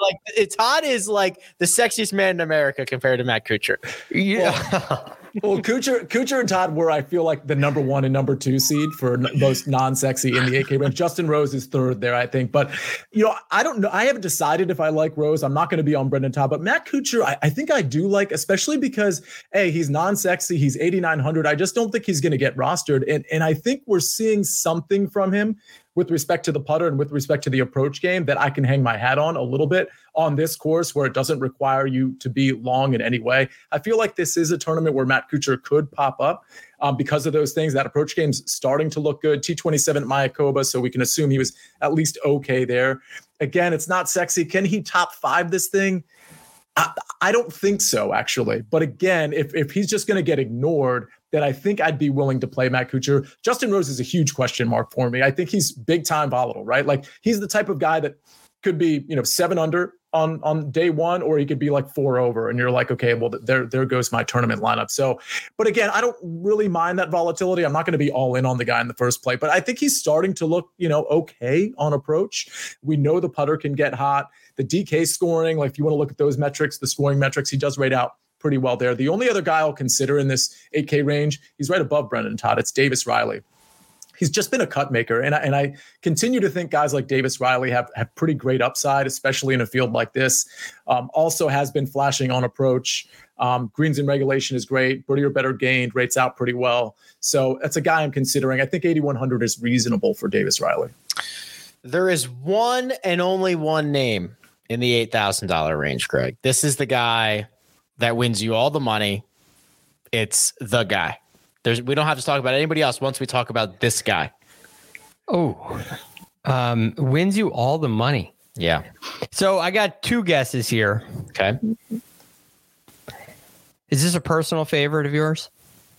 like the sexiest man in America compared to Matt Kuchar. Yeah. Well, Kuchar and Todd were, I feel like, the number 1 and number 2 seed for most non-sexy in the 8K range. Justin Rose is 3rd there, I think. But, I don't know. I haven't decided if I like Rose. I'm not going to be on Brendan Todd. But Matt Kuchar, I think I do like, especially because, A, he's non-sexy. He's 8,900. I just don't think he's going to get rostered. And I think we're seeing something from him with respect to the putter and with respect to the approach game that I can hang my hat on a little bit on this course where it doesn't require you to be long in any way. I feel like this is a tournament where Matt Kuchar could pop up because of those things. That approach game's starting to look good. T27 at Mayakoba, so we can assume he was at least okay there. Again, it's not sexy. Can he top 5 this thing? I don't think so, actually. But again, if he's just going to get ignored, that I think I'd be willing to play Matt Kuchar. Justin Rose is a huge question mark for me. I think he's big time volatile, right? Like he's the type of guy that could be, 7 under on day one, or he could be like 4 over. And you're like, okay, well, there goes my tournament lineup. So, but again, I don't really mind that volatility. I'm not going to be all in on the guy in the first play, but I think he's starting to look, okay on approach. We know the putter can get hot. The DK scoring, like if you want to look at those metrics, the scoring metrics, he does rate out pretty well there. The only other guy I'll consider in this 8K range, he's right above Brendan Todd. It's Davis Riley. He's just been a cut maker. And I continue to think guys like Davis Riley have pretty great upside, especially in a field like this. Also has been flashing on approach. Greens in regulation is great. Birdie or better gained, rates out pretty well. So that's a guy I'm considering. I think 8,100 is reasonable for Davis Riley. There is one and only one name in the $8,000 range, Greg. This is the guy that wins you all the money. It's the guy. We don't have to talk about anybody else once we talk about this guy. Oh, wins you all the money. Yeah. So I got 2 guesses here. Okay. Is this a personal favorite of yours?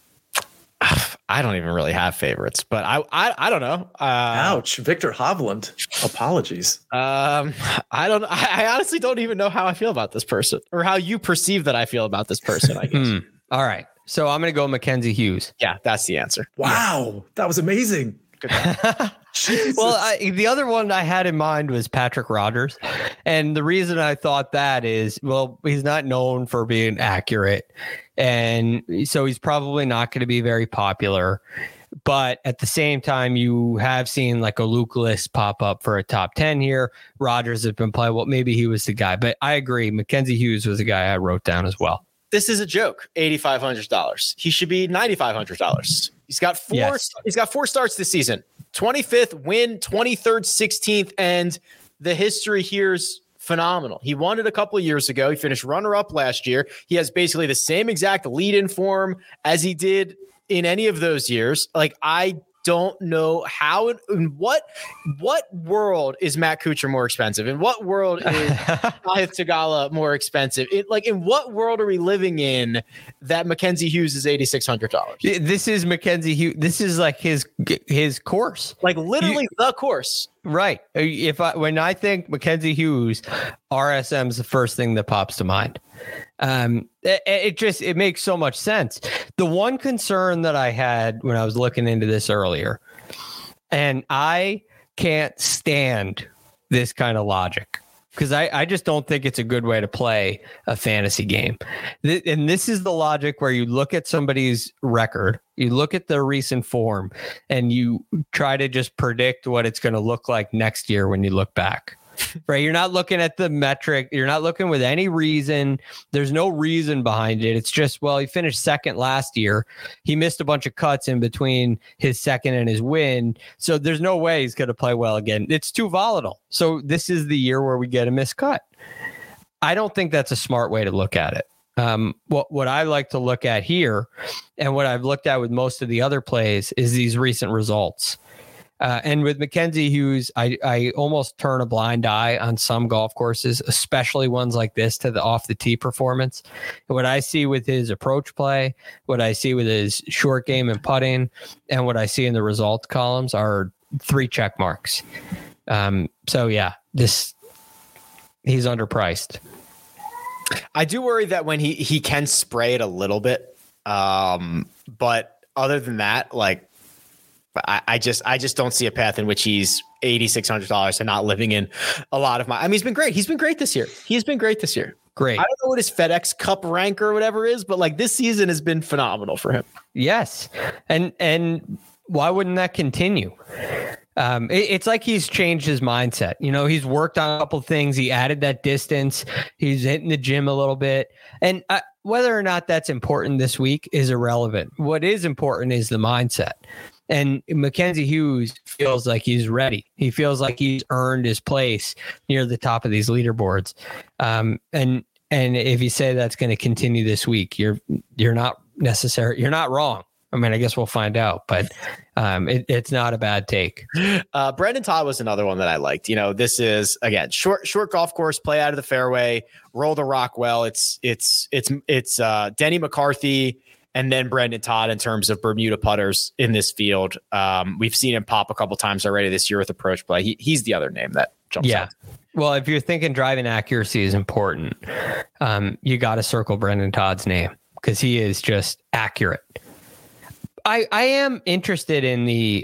I don't even really have favorites, but I don't know. Ouch, Victor Hovland. Apologies. I honestly don't even know how I feel about this person, or how you perceive that I feel about this person, I guess. All right. So I'm going to go Mackenzie Hughes. Yeah, that's the answer. Wow. That was amazing. Well, the other one I had in mind was Patrick Rodgers. And the reason I thought that is, well, he's not known for being accurate. And so he's probably not going to be very popular. But at the same time, you have seen like a Luke List pop up for a top 10 here. Rodgers has been playing. Well, maybe he was the guy. But I agree. Mackenzie Hughes was the guy I wrote down as well. This is a joke. $8,500. He should be $9,500. He's got 4. Yes. He's got 4 starts this season. 25th win, 23rd, 16th, and the history here's phenomenal. He won it a couple of years ago. He finished runner-up last year. He has basically the same exact lead-in form as he did in any of those years. Like, I don't know how, in what world is Matt Kuchar more expensive? In what world is Sahith Theegala more expensive? In what world are we living in that Mackenzie Hughes is $8,600? This is Mackenzie Hughes. This is like his course, like literally the course. Right. When I think Mackenzie Hughes, RSM is the first thing that pops to mind. It makes so much sense. The one concern that I had when I was looking into this earlier, and I can't stand this kind of logic, because I just don't think it's a good way to play a fantasy game. And this is the logic where you look at somebody's record, you look at their recent form, and you try to just predict what it's going to look like next year when you look back. Right? You're not looking at the metric. You're not looking with any reason. There's no reason behind it. It's just, well, he finished second last year. He missed a bunch of cuts in between his second and his win. So there's no way he's going to play well again. It's too volatile. So this is the year where we get a miscut. I don't think that's a smart way to look at it. What I like to look at here, and what I've looked at with most of the other plays, is these recent results. And with Mackenzie Hughes, I almost turn a blind eye on some golf courses, especially ones like this, to the off the tee performance. What I see with his approach play, what I see with his short game and putting, and what I see in the results columns are 3 check marks. So yeah, he's underpriced. I do worry that when he can spray it a little bit, but other than that, like, I just don't see a path in which he's $8,600 and not living in a lot of my. I mean, he's been great. He's been great this year. Great. I don't know what his FedEx Cup rank or whatever is, but like this season has been phenomenal for him. Yes, and why wouldn't that continue? It's like he's changed his mindset. You know, he's worked on a couple things. He added that distance. He's hitting the gym a little bit, and whether or not that's important this week is irrelevant. What is important is the mindset. And Mackenzie Hughes feels like he's ready. He feels like he's earned his place near the top of these leaderboards. And if you say that's going to continue this week, you're not wrong. I mean, I guess we'll find out, but it's not a bad take. Brendan Todd was another one that I liked. You know, this is again short golf course, play out of the fairway, roll the rock well. It's Denny McCarthy and then Brendan Todd in terms of Bermuda putters in this field. We've seen him pop a couple times already this year with approach play. He's the other name that jumps out. Well, if you're thinking driving accuracy is important, you got to circle Brendan Todd's name because he is just accurate. I am interested in the,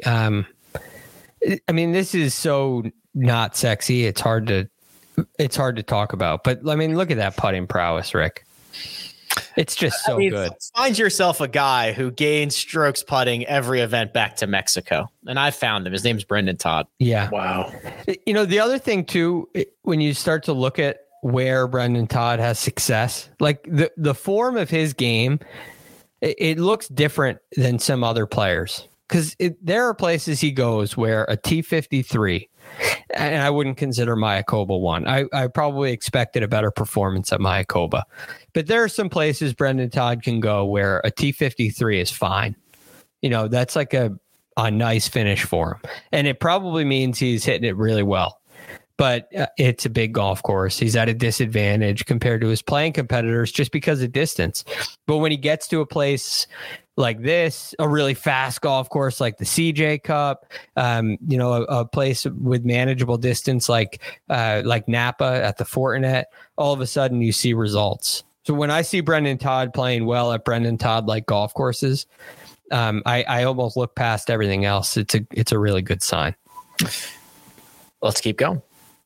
this is so not sexy. It's hard to talk about, but look at that putting prowess, Rick. It's just so good. Find yourself a guy who gains strokes putting every event back to Mexico. And I found him. His name's Brendan Todd. Yeah. Wow. The other thing too, when you start to look at where Brendan Todd has success, like the form of his game, it looks different than some other players. Because there are places he goes where a T53, and I wouldn't consider Mayakoba one. I probably expected a better performance at Mayakoba. But there are some places Brendan Todd can go where a T53 is fine. That's like a nice finish for him. And it probably means he's hitting it really well. But it's a big golf course. He's at a disadvantage compared to his playing competitors just because of distance. But when he gets to a place like this, a really fast golf course like the CJ Cup, a place with manageable distance like Napa at the Fortinet, all of a sudden you see results. So when I see Brendan Todd playing well at Brendan Todd like golf courses, I almost look past everything else. It's a really good sign. Let's keep going.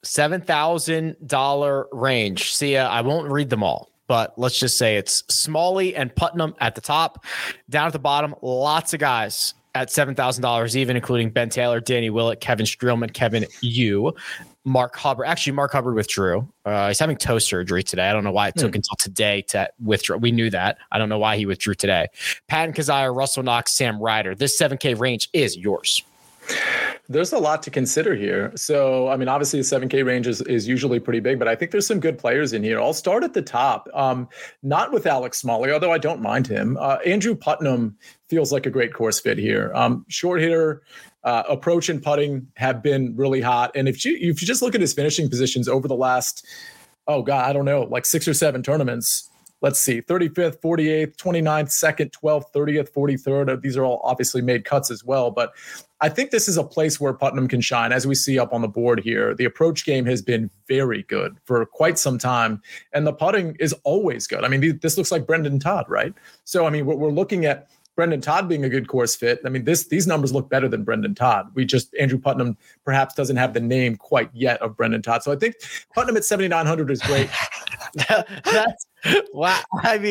$7,000 range. See, I won't read them all, but let's just say it's Smalley and Putnam at the top. Down at the bottom, lots of guys at $7,000, even including Ben Taylor, Danny Willett, Kevin Streelman, Kevin Yu, Mark Hubbard. Actually, Mark Hubbard withdrew. He's having toe surgery today. I don't know why it took until today to withdraw. We knew that. I don't know why he withdrew today. Patton Kizzire, Russell Knox, Sam Ryder. This 7K range is yours. There's a lot to consider here. So, obviously the 7K range is usually pretty big, but I think there's some good players in here. I'll start at the top, not with Alex Smalley, although I don't mind him. Andrew Putnam feels like a great course fit here. Short hitter, approach and putting have been really hot. And if you just look at his finishing positions over the last, like 6 or 7 tournaments, let's see, 35th, 48th, 29th, 2nd, 12th, 30th, 43rd. These are all obviously made cuts as well. But I think this is a place where Putnam can shine. As we see up on the board here, the approach game has been very good for quite some time. And the putting is always good. This looks like Brendan Todd, right? So, we're looking at Brendan Todd being a good course fit. These numbers look better than Brendan Todd. Andrew Putnam perhaps doesn't have the name quite yet of Brendan Todd. So I think Putnam at 7,900 is great. That's wow.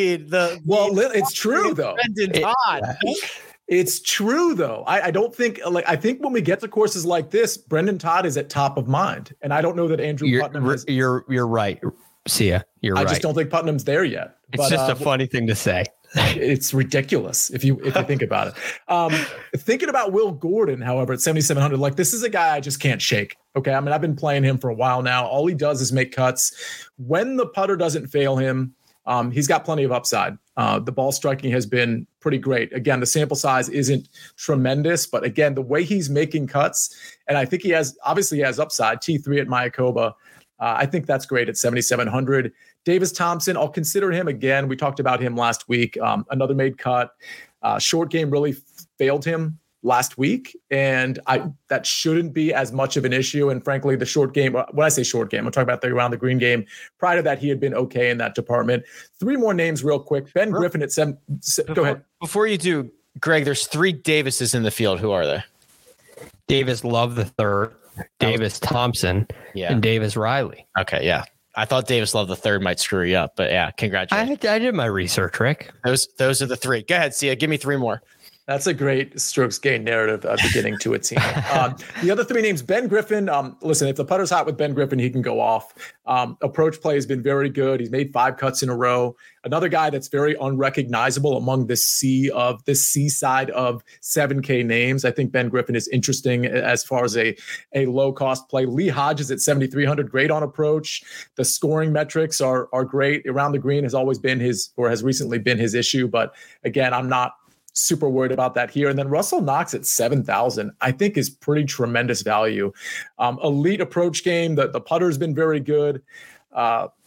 It's true though. Brendan Todd. It's true though. I don't think I think when we get to courses like this, Brendan Todd is at top of mind, and I don't know that Putnam is. You're right, Sia. You're right. I just don't think Putnam's there yet. It's just a funny thing to say. It's ridiculous if you think about it. Thinking about Will Gordon, however, at 7,700, this is a guy I just can't shake. Okay, I've been playing him for a while now. All he does is make cuts. When the putter doesn't fail him, he's got plenty of upside. The ball striking has been pretty great. Again, the sample size isn't tremendous, but again, the way he's making cuts, and I think he has upside. T3 at Mayakoba. I think that's great at 7,700. Davis Thompson, I'll consider him again. We talked about him last week. Another made cut. Short game really failed him last week, and that shouldn't be as much of an issue. And frankly, the short game, when I say short game, I'm talking about the around the green game. Prior to that, he had been okay in that department. 3 more names real quick. Ben Griffin at 7. Go ahead. Before you do, Greg, there's 3 Davises in the field. Who are they? Davis Love III, Davis Thompson, and Davis Riley. Okay, yeah. I thought Davis Love III might screw you up, but yeah, congratulations. I did my research, Rick. Those are the 3. Go ahead, Sia. Give me 3 more. That's a great strokes gain narrative beginning to a team. The other 3 names, Ben Griffin. Listen, if the putter's hot with Ben Griffin, he can go off. Approach play has been very good. He's made 5 cuts in a row. Another guy that's very unrecognizable among the C side of 7K names. I think Ben Griffin is interesting as far as a low cost play. Lee Hodges at 7,300, great on approach. The scoring metrics are great. Around the green has always been has recently been his issue. But again, I'm not super worried about that here. And then Russell Knox at 7,000, I think is pretty tremendous value. Elite approach game. The putter has been very good.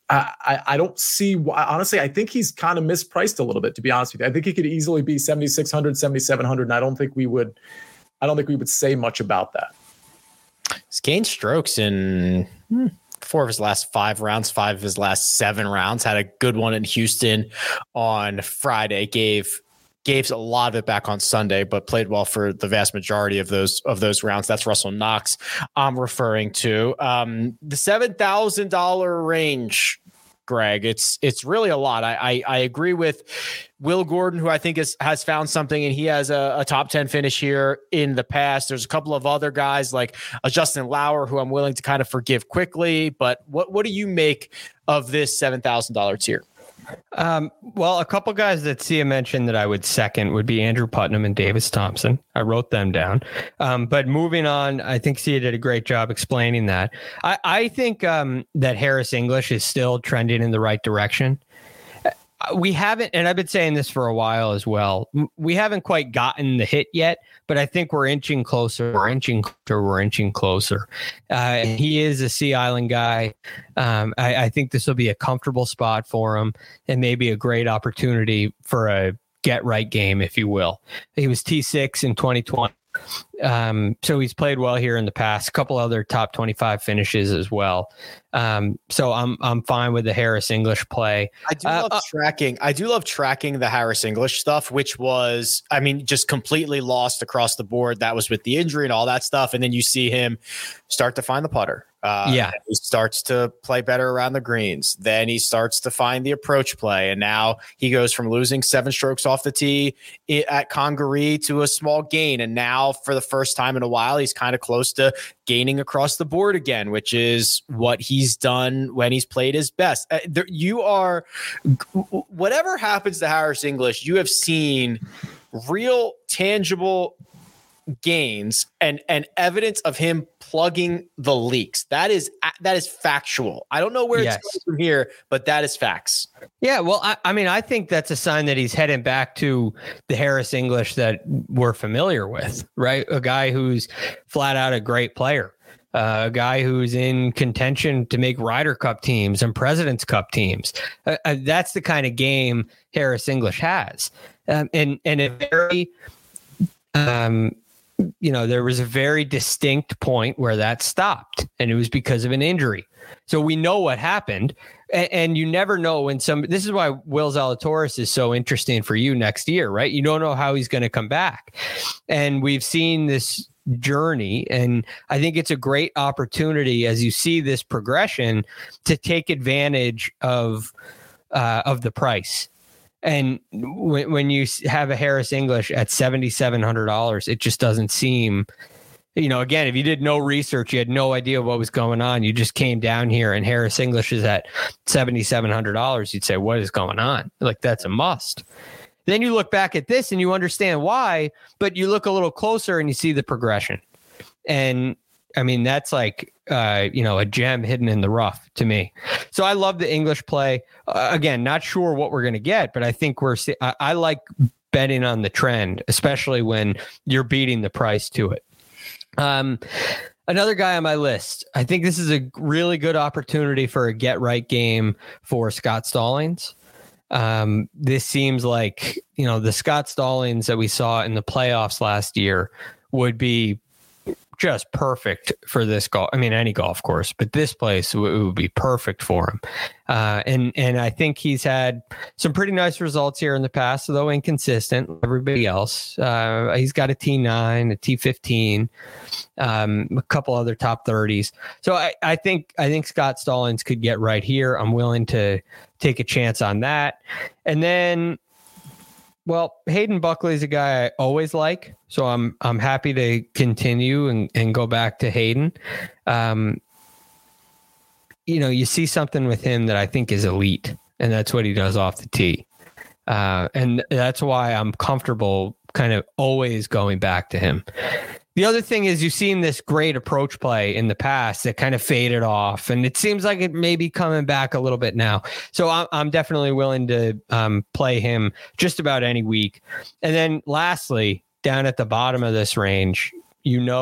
I don't see why. Honestly, I think he's kind of mispriced a little bit, to be honest with you. I think he could easily be 7,600, 7,700, and I don't think we would say much about that. He's gained strokes in 4 of his last 5 rounds, 5 of his last 7 rounds. Had a good one in Houston on Friday. Gave a lot of it back on Sunday, but played well for the vast majority of those rounds. That's Russell Knox I'm referring to. The $7,000 range, Greg, it's really a lot. I agree with Will Gordon, who I think has found something, and he has a top 10 finish here in the past. There's a couple of other guys like a Justin Lauer, who I'm willing to kind of forgive quickly. But what do you make of this $7,000 tier? Well, a couple guys that Sia mentioned that I would second would be Andrew Putnam and Davis Thompson. I wrote them down. But moving on, I think Sia did a great job explaining that. I think that Harris English is still trending in the right direction. We haven't, and I've been saying this for a while as well, we haven't quite gotten the hit yet, but I think we're inching closer. We're inching closer. He is a Sea Island guy. I think this will be a comfortable spot for him and maybe a great opportunity for a get right game, if you will. He was T6 in 2020. So he's played well here in the past, a couple other top 25 finishes as well. So I'm fine with the Harris English play. I do love tracking the Harris English stuff, which was, just completely lost across the board. That was with the injury and all that stuff. And then you see him start to find the putter. He starts to play better around the greens. Then he starts to find the approach play. And now he goes from losing 7 strokes off the tee at Congaree to a small gain. And now for the first time in a while, he's kind of close to gaining across the board again, which is what he's done when he's played his best. Whatever happens to Harris English, you have seen real tangible gains and evidence of him plugging the leaks. That is factual. I don't know where it's going from here, but that is facts. Yeah, well, I think that's a sign that he's heading back to the Harris English that we're familiar with, right? A guy who's flat out a great player, a guy who's in contention to make Ryder Cup teams and President's Cup teams. That's the kind of game Harris English has, and a very there was a very distinct point where that stopped, and it was because of an injury. So we know what happened, and you never know when this is why Will Zalatoris is so interesting for you next year, right? You don't know how he's going to come back. And we've seen this journey, and I think it's a great opportunity as you see this progression to take advantage of the price. And when you have a Harris English at $7,700, it just doesn't seem, again, if you did no research, you had no idea what was going on, you just came down here and Harris English is at $7,700, you'd say, what is going on? Like, that's a must. Then you look back at this and you understand why, but you look a little closer and you see the progression. And that's like, a gem hidden in the rough to me. So I love the English play. Again, not sure what we're going to get, but I think I like betting on the trend, especially when you're beating the price to it. Another guy on my list, I think this is a really good opportunity for a get right game for Scott Stallings. This seems like, the Scott Stallings that we saw in the playoffs last year would be just perfect for this golf. Any golf course, but this place it would be perfect for him. And I think he's had some pretty nice results here in the past, although inconsistent. Everybody else, he's got a T9, a T15, a couple other top 30s. So I think Scott Stallings could get right here. I'm willing to take a chance on that. And then, well, Hayden Buckley is a guy I always like, so I'm happy to continue and go back to Hayden. You see something with him that I think is elite, and that's what he does off the tee. And that's why I'm comfortable kind of always going back to him. The other thing is you've seen this great approach play in the past that kind of faded off, and it seems like it may be coming back a little bit now. So I'm definitely willing to play him just about any week. And then lastly, down at the bottom of this range,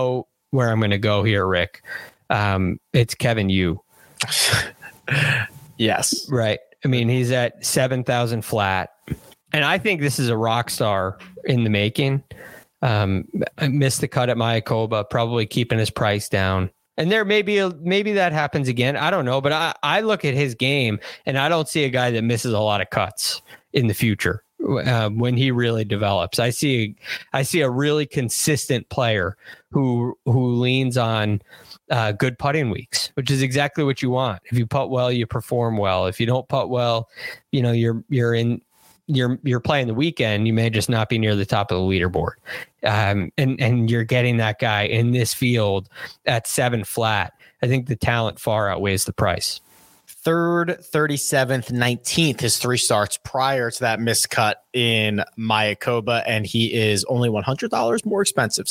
where I'm going to go here, Rick. It's Kevin Yu. Yes. Right. I mean, he's at 7,000 flat. And I think this is a rock star in the making. I missed the cut at Mayakoba, probably keeping his price down. And there maybe that happens again. I don't know. But I look at his game and I don't see a guy that misses a lot of cuts in the future when he really develops. I see a really consistent player who leans on good putting weeks, which is exactly what you want. If you putt well, you perform well. If you don't putt well, you're playing the weekend. You may just not be near the top of the leaderboard. And you're getting that guy in this field at 7 flat. I think the talent far outweighs the price. 3rd, 37th, 19th, his 3 starts prior to that miscut in Mayakoba, and he is only $100 more expensive,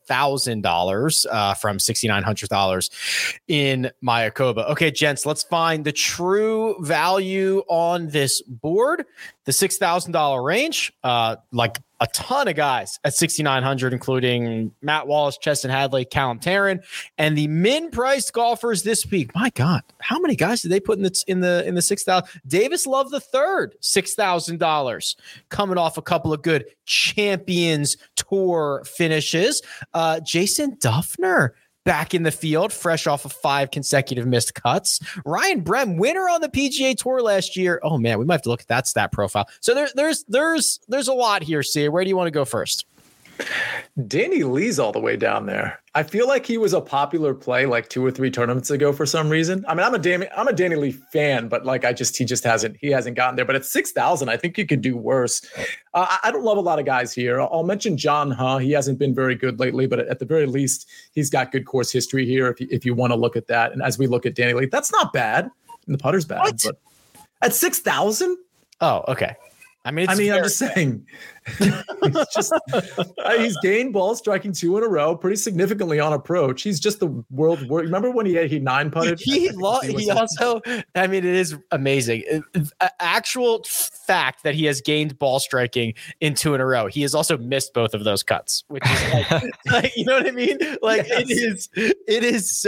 $7,000 from $6,900 in Mayakoba. Okay, gents, let's find the true value on this board. The $6,000 range, like a ton of guys at $6,900, including Matt Wallace, Chesson Hadley, Callum Tarrant, and the min-priced golfers this week. My God, how many guys did they put in the 6,000? Davis Love the third, $6,000, coming off a couple of good Champions Tour finishes. Jason Duffner back in the field, fresh off of 5 consecutive missed cuts. Ryan Brehm, winner on the PGA Tour last year. Oh man, we might have to look at that stat profile. So there's a lot here. See, where do you want to go first? Danny Lee's all the way down there. I feel like he was a popular play like 2 or 3 tournaments ago for some reason. I mean, I'm a Danny Lee fan, but like he hasn't gotten there. But at 6,000, I think you could do worse. I don't love a lot of guys here. I'll mention John Huh. He hasn't been very good lately, but at the very least, he's got good course history here. If you want to look at that, and as we look at Danny Lee, that's not bad. And the putter's bad, but at 6,000. Oh, okay. I mean, I'm just saying, he's gained ball striking 2 in a row pretty significantly on approach. He's just the world. Remember when he 9-putted? He also, I mean, it is amazing. Actual fact that he has gained ball striking in 2 in a row. He has also missed both of those cuts, which is like you know what I mean? Like yes. It's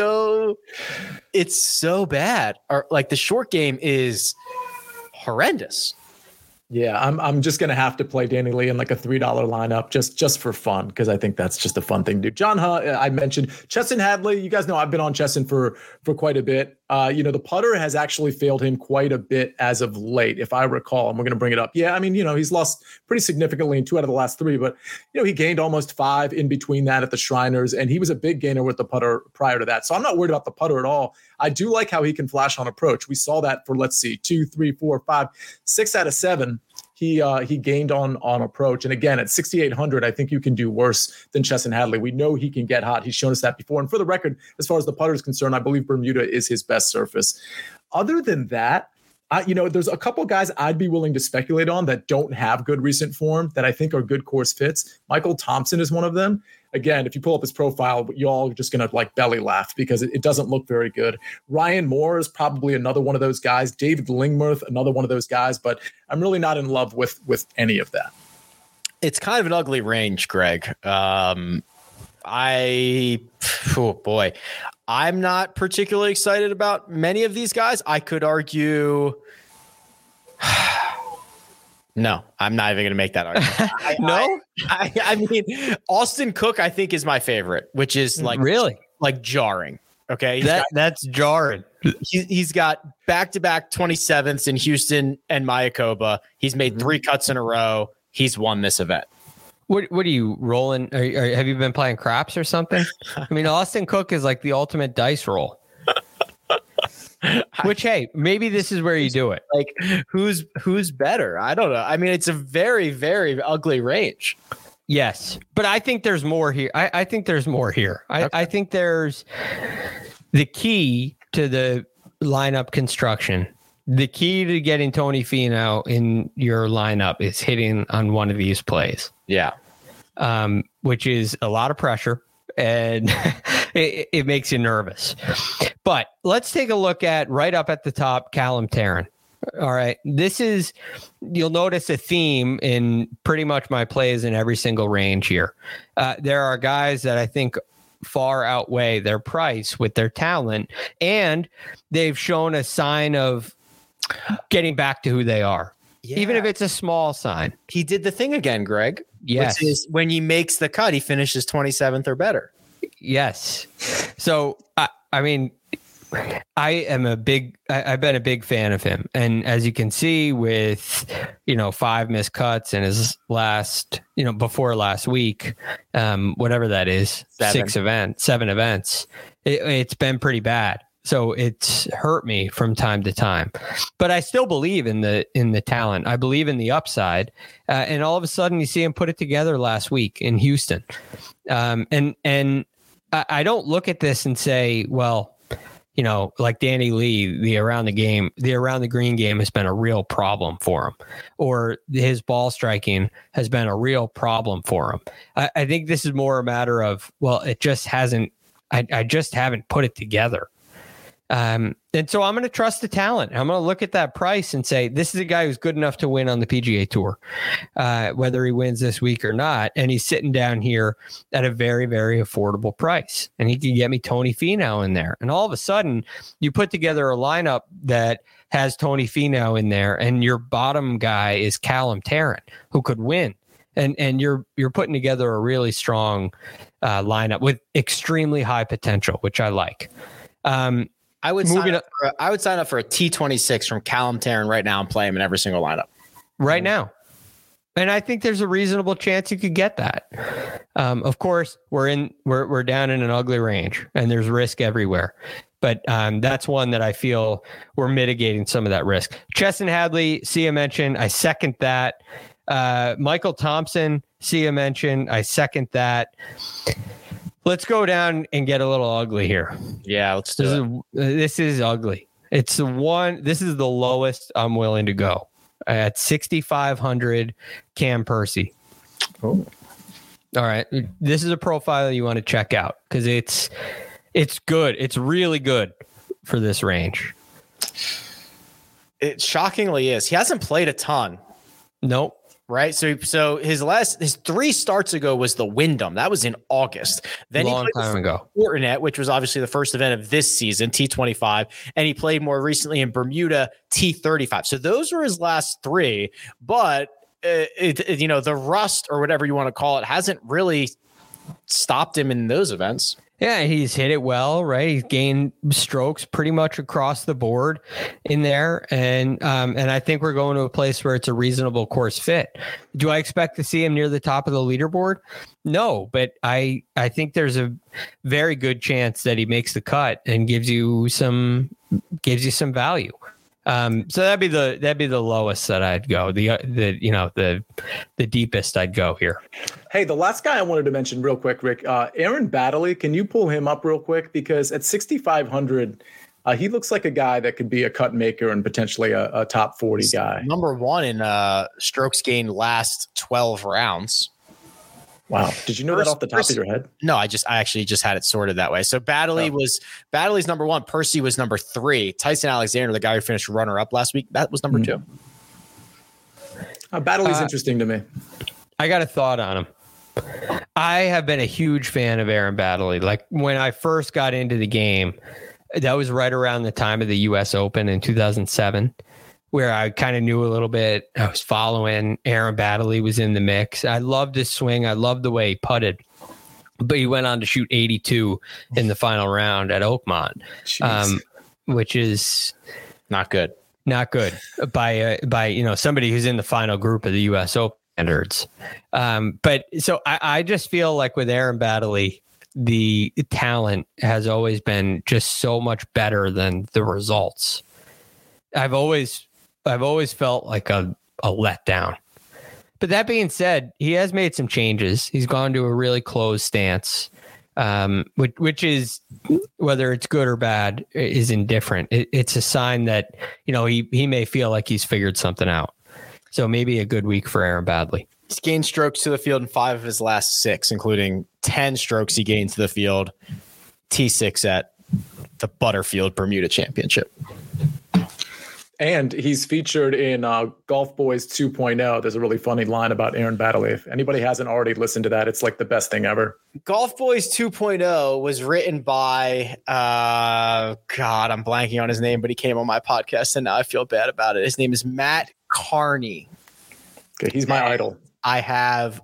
so bad. Or like the short game is horrendous. Yeah, I'm just going to have to play Danny Lee in like a $3 lineup just for fun, because I think that's just a fun thing to do. John Huh, I mentioned. Chesson Hadley, you guys know I've been on Chesson for quite a bit. The putter has actually failed him quite a bit as of late, if I recall, and we're going to bring it up. Yeah, I mean, he's lost pretty significantly in 2 out of the last 3, but, he gained almost 5 in between that at the Shriners, and he was a big gainer with the putter prior to that. So I'm not worried about the putter at all. I do like how he can flash on approach. We saw that for, 2, 3, 4, 5, 6 out of 7. He gained on approach. And again, at 6,800, I think you can do worse than Chesson Hadley. We know he can get hot. He's shown us that before. And for the record, as far as the putter is concerned, I believe Bermuda is his best surface. Other than that, there's a couple guys I'd be willing to speculate on that don't have good recent form that I think are good course fits. Michael Thompson is one of them. Again, if you pull up his profile, you all are just going to belly laugh because it doesn't look very good. Ryan Moore is probably another one of those guys. David Lingmerth, another one of those guys, but I'm really not in love with any of that. It's kind of an ugly range, Greg. I'm not particularly excited about many of these guys. I could argue. No, I'm not even going to make that argument. I mean, Austin Cook, I think, is my favorite, which is really jarring. Okay. That's jarring. He's got back-to-back 27ths in Houston and Mayakoba. He's made 3 cuts in a row. He's won this event. What are you rolling? Have you been playing craps or something? I mean, Austin Cook is like the ultimate dice roll. Which, hey, maybe this is where you do it. Like, who's better? I don't know. I mean, it's a very, very ugly range. Yes, but I think there's more here. I think there's more here. I think there's the key to the lineup construction. The key to getting Tony Finau in your lineup is hitting on one of these plays. Yeah. Which is a lot of pressure, and it makes you nervous. But let's take a look at right up at the top, Callum Tarrant. All right. You'll notice a theme in pretty much my plays in every single range here. There are guys that I think far outweigh their price with their talent, and they've shown a sign of getting back to who they are, even if it's a small sign. He did the thing again, Greg. Yes. Which is when he makes the cut, he finishes 27th or better. Yes. So, I mean, I've been a big fan of him. And as you can see with, 5 missed cuts in his last, before last week, whatever that is, 7 events, it's been pretty bad. So it's hurt me from time to time, but I still believe in the talent. I believe in the upside. And all of a sudden you see him put it together last week in Houston. And I don't look at this and say, well, like Danny Lee, the around the green game has been a real problem for him, or his ball striking has been a real problem for him. I think this is more a matter of, well, it just hasn't, I just haven't put it together. And so I'm going to trust the talent. I'm going to look at that price and say, this is a guy who's good enough to win on the PGA Tour, whether he wins this week or not. And he's sitting down here at a very, very affordable price. And he can get me Tony Finau in there. And all of a sudden, you put together a lineup that has Tony Finau in there, and your bottom guy is Callum Tarrant, who could win. And you're putting together a really strong lineup with extremely high potential, which I like. I would sign up for a T26 from Callum Tarrant right now and play him in every single lineup right now. And I think there's a reasonable chance you could get that. Of course, we're down in an ugly range and there's risk everywhere. But that's one that I feel we're mitigating some of that risk. Chesson Hadley, see a mention. I second that. Michael Thompson, see a mention. I second that. Let's go down and get a little ugly here. Yeah, let's do it. This is ugly. This is the lowest I'm willing to go at 6,500. Cam Percy. Oh, all right. This is a profile you want to check out because it's good. It's really good for this range. It shockingly is. He hasn't played a ton. Nope. Right. So his 3 starts ago was the Wyndham. That was in August. Then long he played time ago. Fortinet, which was obviously the first event of this season, T25. And he played more recently in Bermuda, T35. So those were his last 3. But, the rust or whatever you want to call it hasn't really stopped him in those events. Yeah, he's hit it well, right? He's gained strokes pretty much across the board in there. And I think we're going to a place where it's a reasonable course fit. Do I expect to see him near the top of the leaderboard? No, but I think there's a very good chance that he makes the cut and gives you some value. So that'd be the lowest that I'd go. The deepest I'd go here. Hey, the last guy I wanted to mention real quick, Rick, Aaron Baddeley. Can you pull him up real quick? Because at 6,500, he looks like a guy that could be a cut maker and potentially a top 40 guy. Number 1 in strokes gained last 12 rounds. Wow. Did you know that off the top of your head? No, I actually just had it sorted that way. So Baddeley's number 1. Percy was number 3. Tyson Alexander, the guy who finished runner up last week, that was number 2. Baddeley's interesting to me. I got a thought on him. I have been a huge fan of Aaron Baddeley. Like when I first got into the game, that was right around the time of the US Open in 2007. Where I kind of knew a little bit. I was following. Aaron Baddeley was in the mix. I loved his swing. I loved the way he putted. But he went on to shoot 82 in the final round at Oakmont, which is not good. Not good by somebody who's in the final group of the U.S. Open standards. But so I just feel like with Aaron Baddeley, the talent has always been just so much better than the results. I've always felt like a letdown. But that being said, he has made some changes. He's gone to a really closed stance, which is, whether it's good or bad, is indifferent. It's a sign that, he may feel like he's figured something out. So maybe a good week for Aaron Baddeley. He's gained strokes to the field in 5 of his last 6, including 10 strokes he gained to the field, T6 at the Butterfield Bermuda Championship. And he's featured in Golf Boys 2.0. There's a really funny line about Aaron Baddeley. If anybody hasn't already listened to that, it's like the best thing ever. Golf Boys 2.0 was written by, God, I'm blanking on his name, but he came on my podcast and now I feel bad about it. His name is Matt Carney. Okay, he's my idol. I have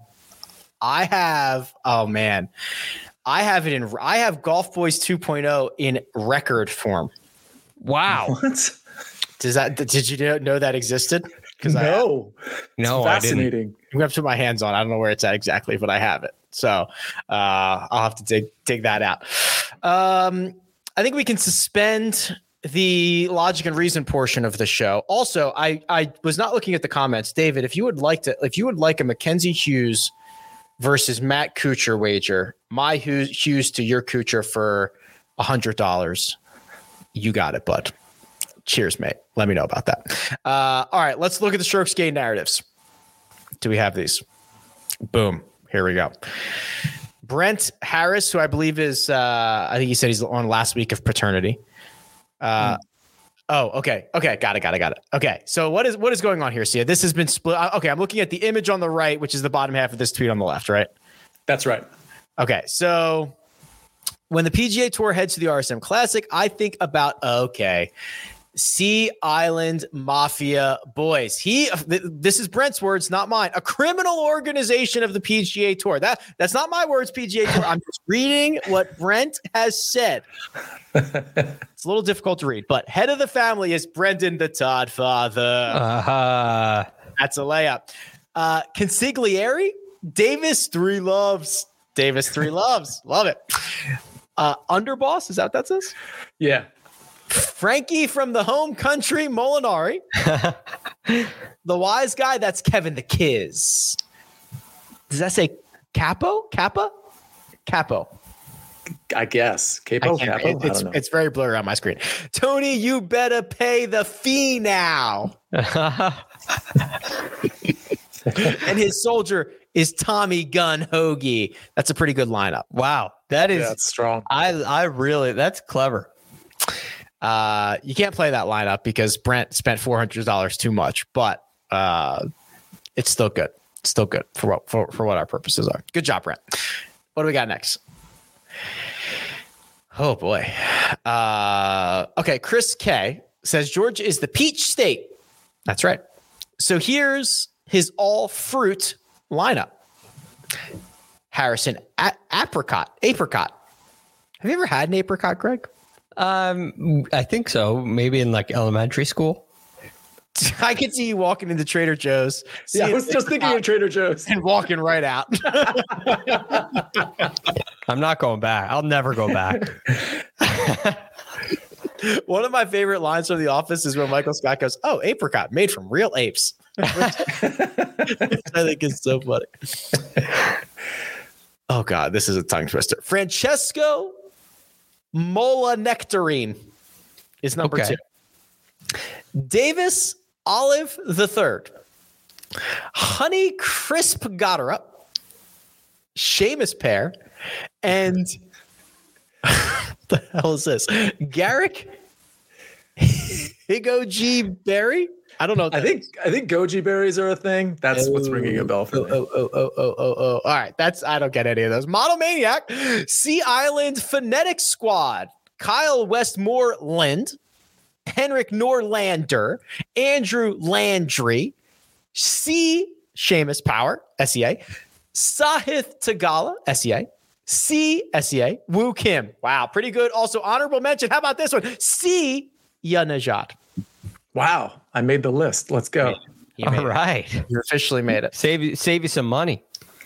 Golf Boys 2.0 in record form. Wow. What? Did you know that existed? No. No, fascinating. I'm going to put my hands on. I don't know where it's at exactly, but I have it. So I'll have to dig that out. I think we can suspend the logic and reason portion of the show. Also, I was not looking at the comments. David, if you would like a Mackenzie Hughes versus Matt Kuchar wager, my Hughes to your Kuchar for $100. You got it, bud. Cheers, mate. Let me know about that. All right, let's look at the strokes gained narratives. Do we have these? Boom. Here we go. Brent Harris, who I believe is, I think he said he's on last week of paternity. Oh, okay. Got it. Okay. So what is going on here, Sia? This has been split. Okay. I'm looking at the image on the right, which is the bottom half of this tweet on the left, right? That's right. Okay. So when the PGA Tour heads to the RSM Classic, I think about, Sea Island Mafia boys. This is Brent's words, not mine. A criminal organization of the PGA Tour. That's not my words, PGA Tour. I'm just reading what Brent has said. It's a little difficult to read, but head of the family is Brendan the Todd father. That's a layup. Consigliere, Davis 3 loves. Love it. Underboss, is that what that says? Yeah. Frankie from the home country, Molinari. The wise guy, that's Kevin the Kiz. Does that say Capo? Kappa? Capo. I guess. Capo? Capo? It's very blurry on my screen. Tony, you better pay the fee now. And his soldier is Tommy Gun Hoagie. That's a pretty good lineup. Wow. That's strong. That's clever. You can't play that lineup because Brent spent $400 too much, but it's still good. It's still good for what our purposes are. Good job, Brent. What do we got next? Oh boy. Okay. Chris K says Georgia is the peach state. That's right. So here's his all fruit lineup. Harrison, apricot. Have you ever had an apricot, Greg? I think so. Maybe in like elementary school. I could see you walking into Trader Joe's. Yeah, I was just thinking of Trader Joe's and walking right out. I'm not going back. I'll never go back. One of my favorite lines from The Office is when Michael Scott goes, "Oh, apricot made from real apes." I think it's so funny. Oh God, this is a tongue twister. Francesco Mola Nectarine is number 2. Davis Olive III. Honey Crisp Goddard. Seamus Pear. And what the hell is this? Garrick Higo Berry. I don't know. I think goji berries are a thing. That's what's ringing a bell for me. All right. I don't get any of those. Model Maniac, Sea Island Phonetic Squad, Kyle Westmore Lind, Henrik Norlander, Andrew Landry, C. Seamus Power, SEA, Sahith Tagala, SEA, C. SEA, Woo Kim. Wow. Pretty good. Also, honorable mention. How about this one? C. Yanajat. Wow. I made the list. Let's go. All right. You officially made it. Save you some money.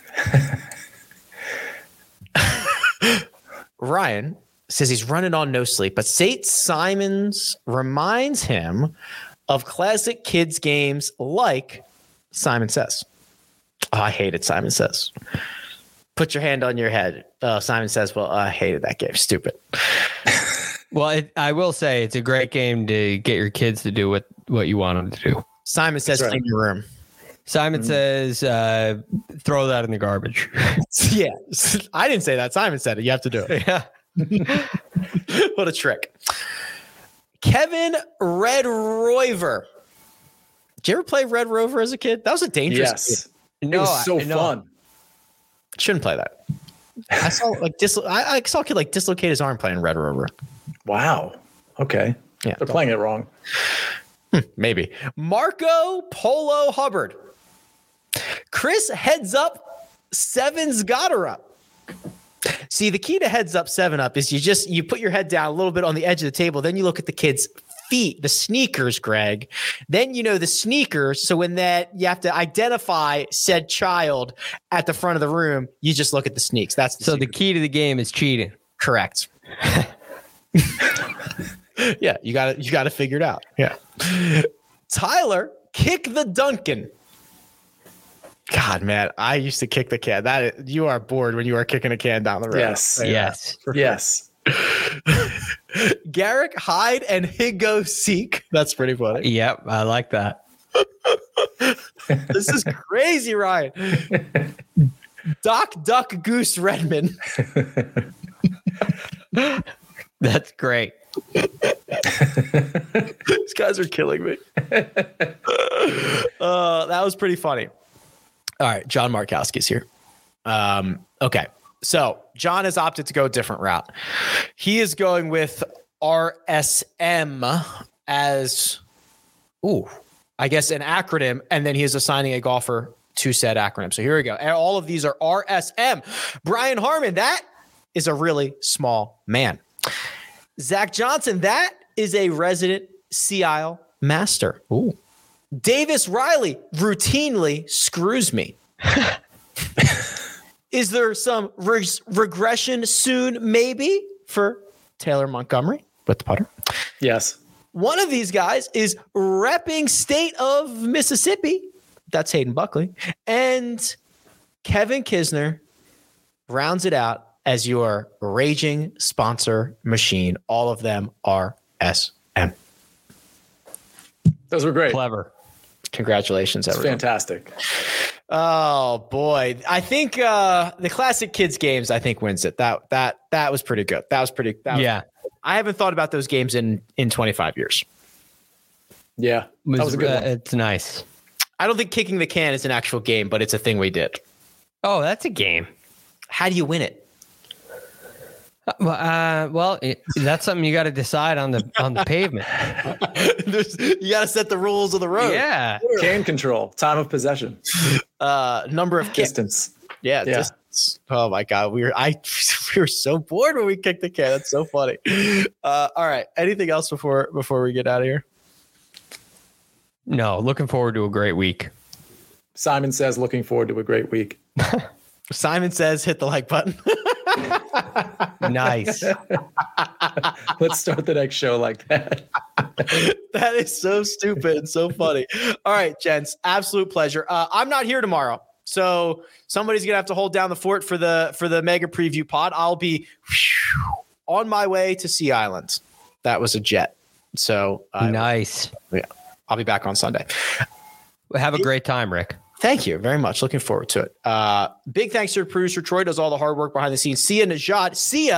Ryan says he's running on no sleep, but St. Simons reminds him of classic kids games like Simon Says. Oh, I hated Simon Says. Put your hand on your head. Simon Says, well, I hated that game. Stupid. Well, I will say it's a great game to get your kids to do what you want them to do. Simon Says, clean your room. Simon says, throw that in the garbage. Yeah. I didn't say that. Simon said it. You have to do it. Yeah. What a trick. Kevin Red Rover. Did you ever play Red Rover as a kid? That was a dangerous game. It was so fun. Shouldn't play that. I saw I saw a kid like dislocate his arm playing Red Rover. Wow. Okay. Yeah, they're playing it wrong. Maybe. Marco Polo Hubbard. Chris heads up. 7's got her up. See, the key to heads up 7 up is you put your head down a little bit on the edge of the table. Then you look at the kid's feet, the sneakers, Greg. Then you know the sneakers. So when you have to identify said child at the front of the room, you just look at the sneaks. That's the key to the game is cheating. Correct. Yeah, you got to figure it out. Yeah. Tyler, kick the Duncan. God, man, I used to kick the can. You are bored when you are kicking a can down the road. Yes. Yes. Yes. Garrick, hide, and Higo seek. That's pretty funny. Yep, I like that. This is crazy, Ryan. Doc Duck Goose Redmond. That's great. These guys are killing me. That was pretty funny. All right, John Markowski's here. Okay, so John has opted to go a different route. He is going with RSM as, I guess an acronym, and then he is assigning a golfer to said acronym. So here we go. All of these are RSM. Brian Harmon, that is a really small man. Zach Johnson, that is a resident Sea Isle master. Ooh. Davis Riley routinely screws me. Is there some regression soon, maybe, for Taylor Montgomery with the putter? Yes. One of these guys is repping state of Mississippi. That's Hayden Buckley. And Kevin Kisner rounds it out as your raging sponsor machine. All of them are SM. Those were great. Clever. Congratulations, everyone. Fantastic. Oh boy. I think the classic kids games, I think, wins it. That was pretty good. Yeah. I haven't thought about those games in 25 years. Yeah. That was a good one. It's nice. I don't think kicking the can is an actual game, but it's a thing we did. Oh, that's a game. How do you win it? That's something you got to decide on the pavement. You got to set the rules of the road. Yeah. Can control, time of possession, number of distance. Yeah. Distance. Oh my God. We were so bored when we kicked the can. That's so funny. All right. Anything else before we get out of here? No, looking forward to a great week. Simon says, looking forward to a great week. Simon says, hit the like button. Nice. Let's start the next show like that. That is so stupid and so funny. All right, gents, absolute pleasure. I'm not here tomorrow, so somebody's gonna have to hold down the fort for the mega preview pod. I'll be on my way to Sea Island. That was a jet. So nice. Yeah, I'll be back on Sunday. Have a great time, Rick. Thank you very much. Looking forward to it. Big thanks to producer Troy, does all the hard work behind the scenes. Sia Najad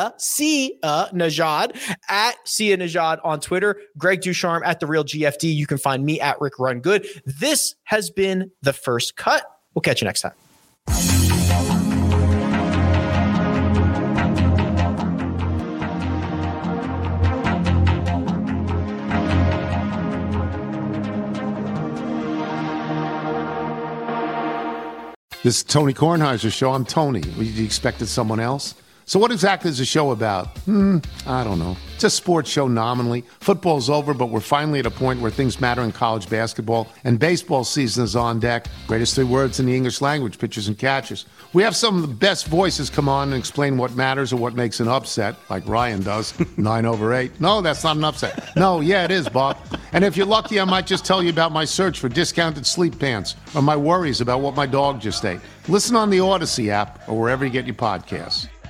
at Sia Najad on Twitter. Greg Ducharme at The Real GFD. You can find me at Rick Run Good. This has been The First Cut. We'll catch you next time. This is Tony Kornheiser's show. I'm Tony. You expected someone else? So what exactly is the show about? I don't know. It's a sports show nominally. Football's over, but we're finally at a point where things matter in college basketball, and baseball season is on deck. Greatest 3 words in the English language, pitchers and catchers. We have some of the best voices come on and explain what matters or what makes an upset, like Ryan does. 9/8. No, that's not an upset. No, yeah, it is, Bob. And if you're lucky, I might just tell you about my search for discounted sleep pants or my worries about what my dog just ate. Listen on the Odyssey app or wherever you get your podcasts.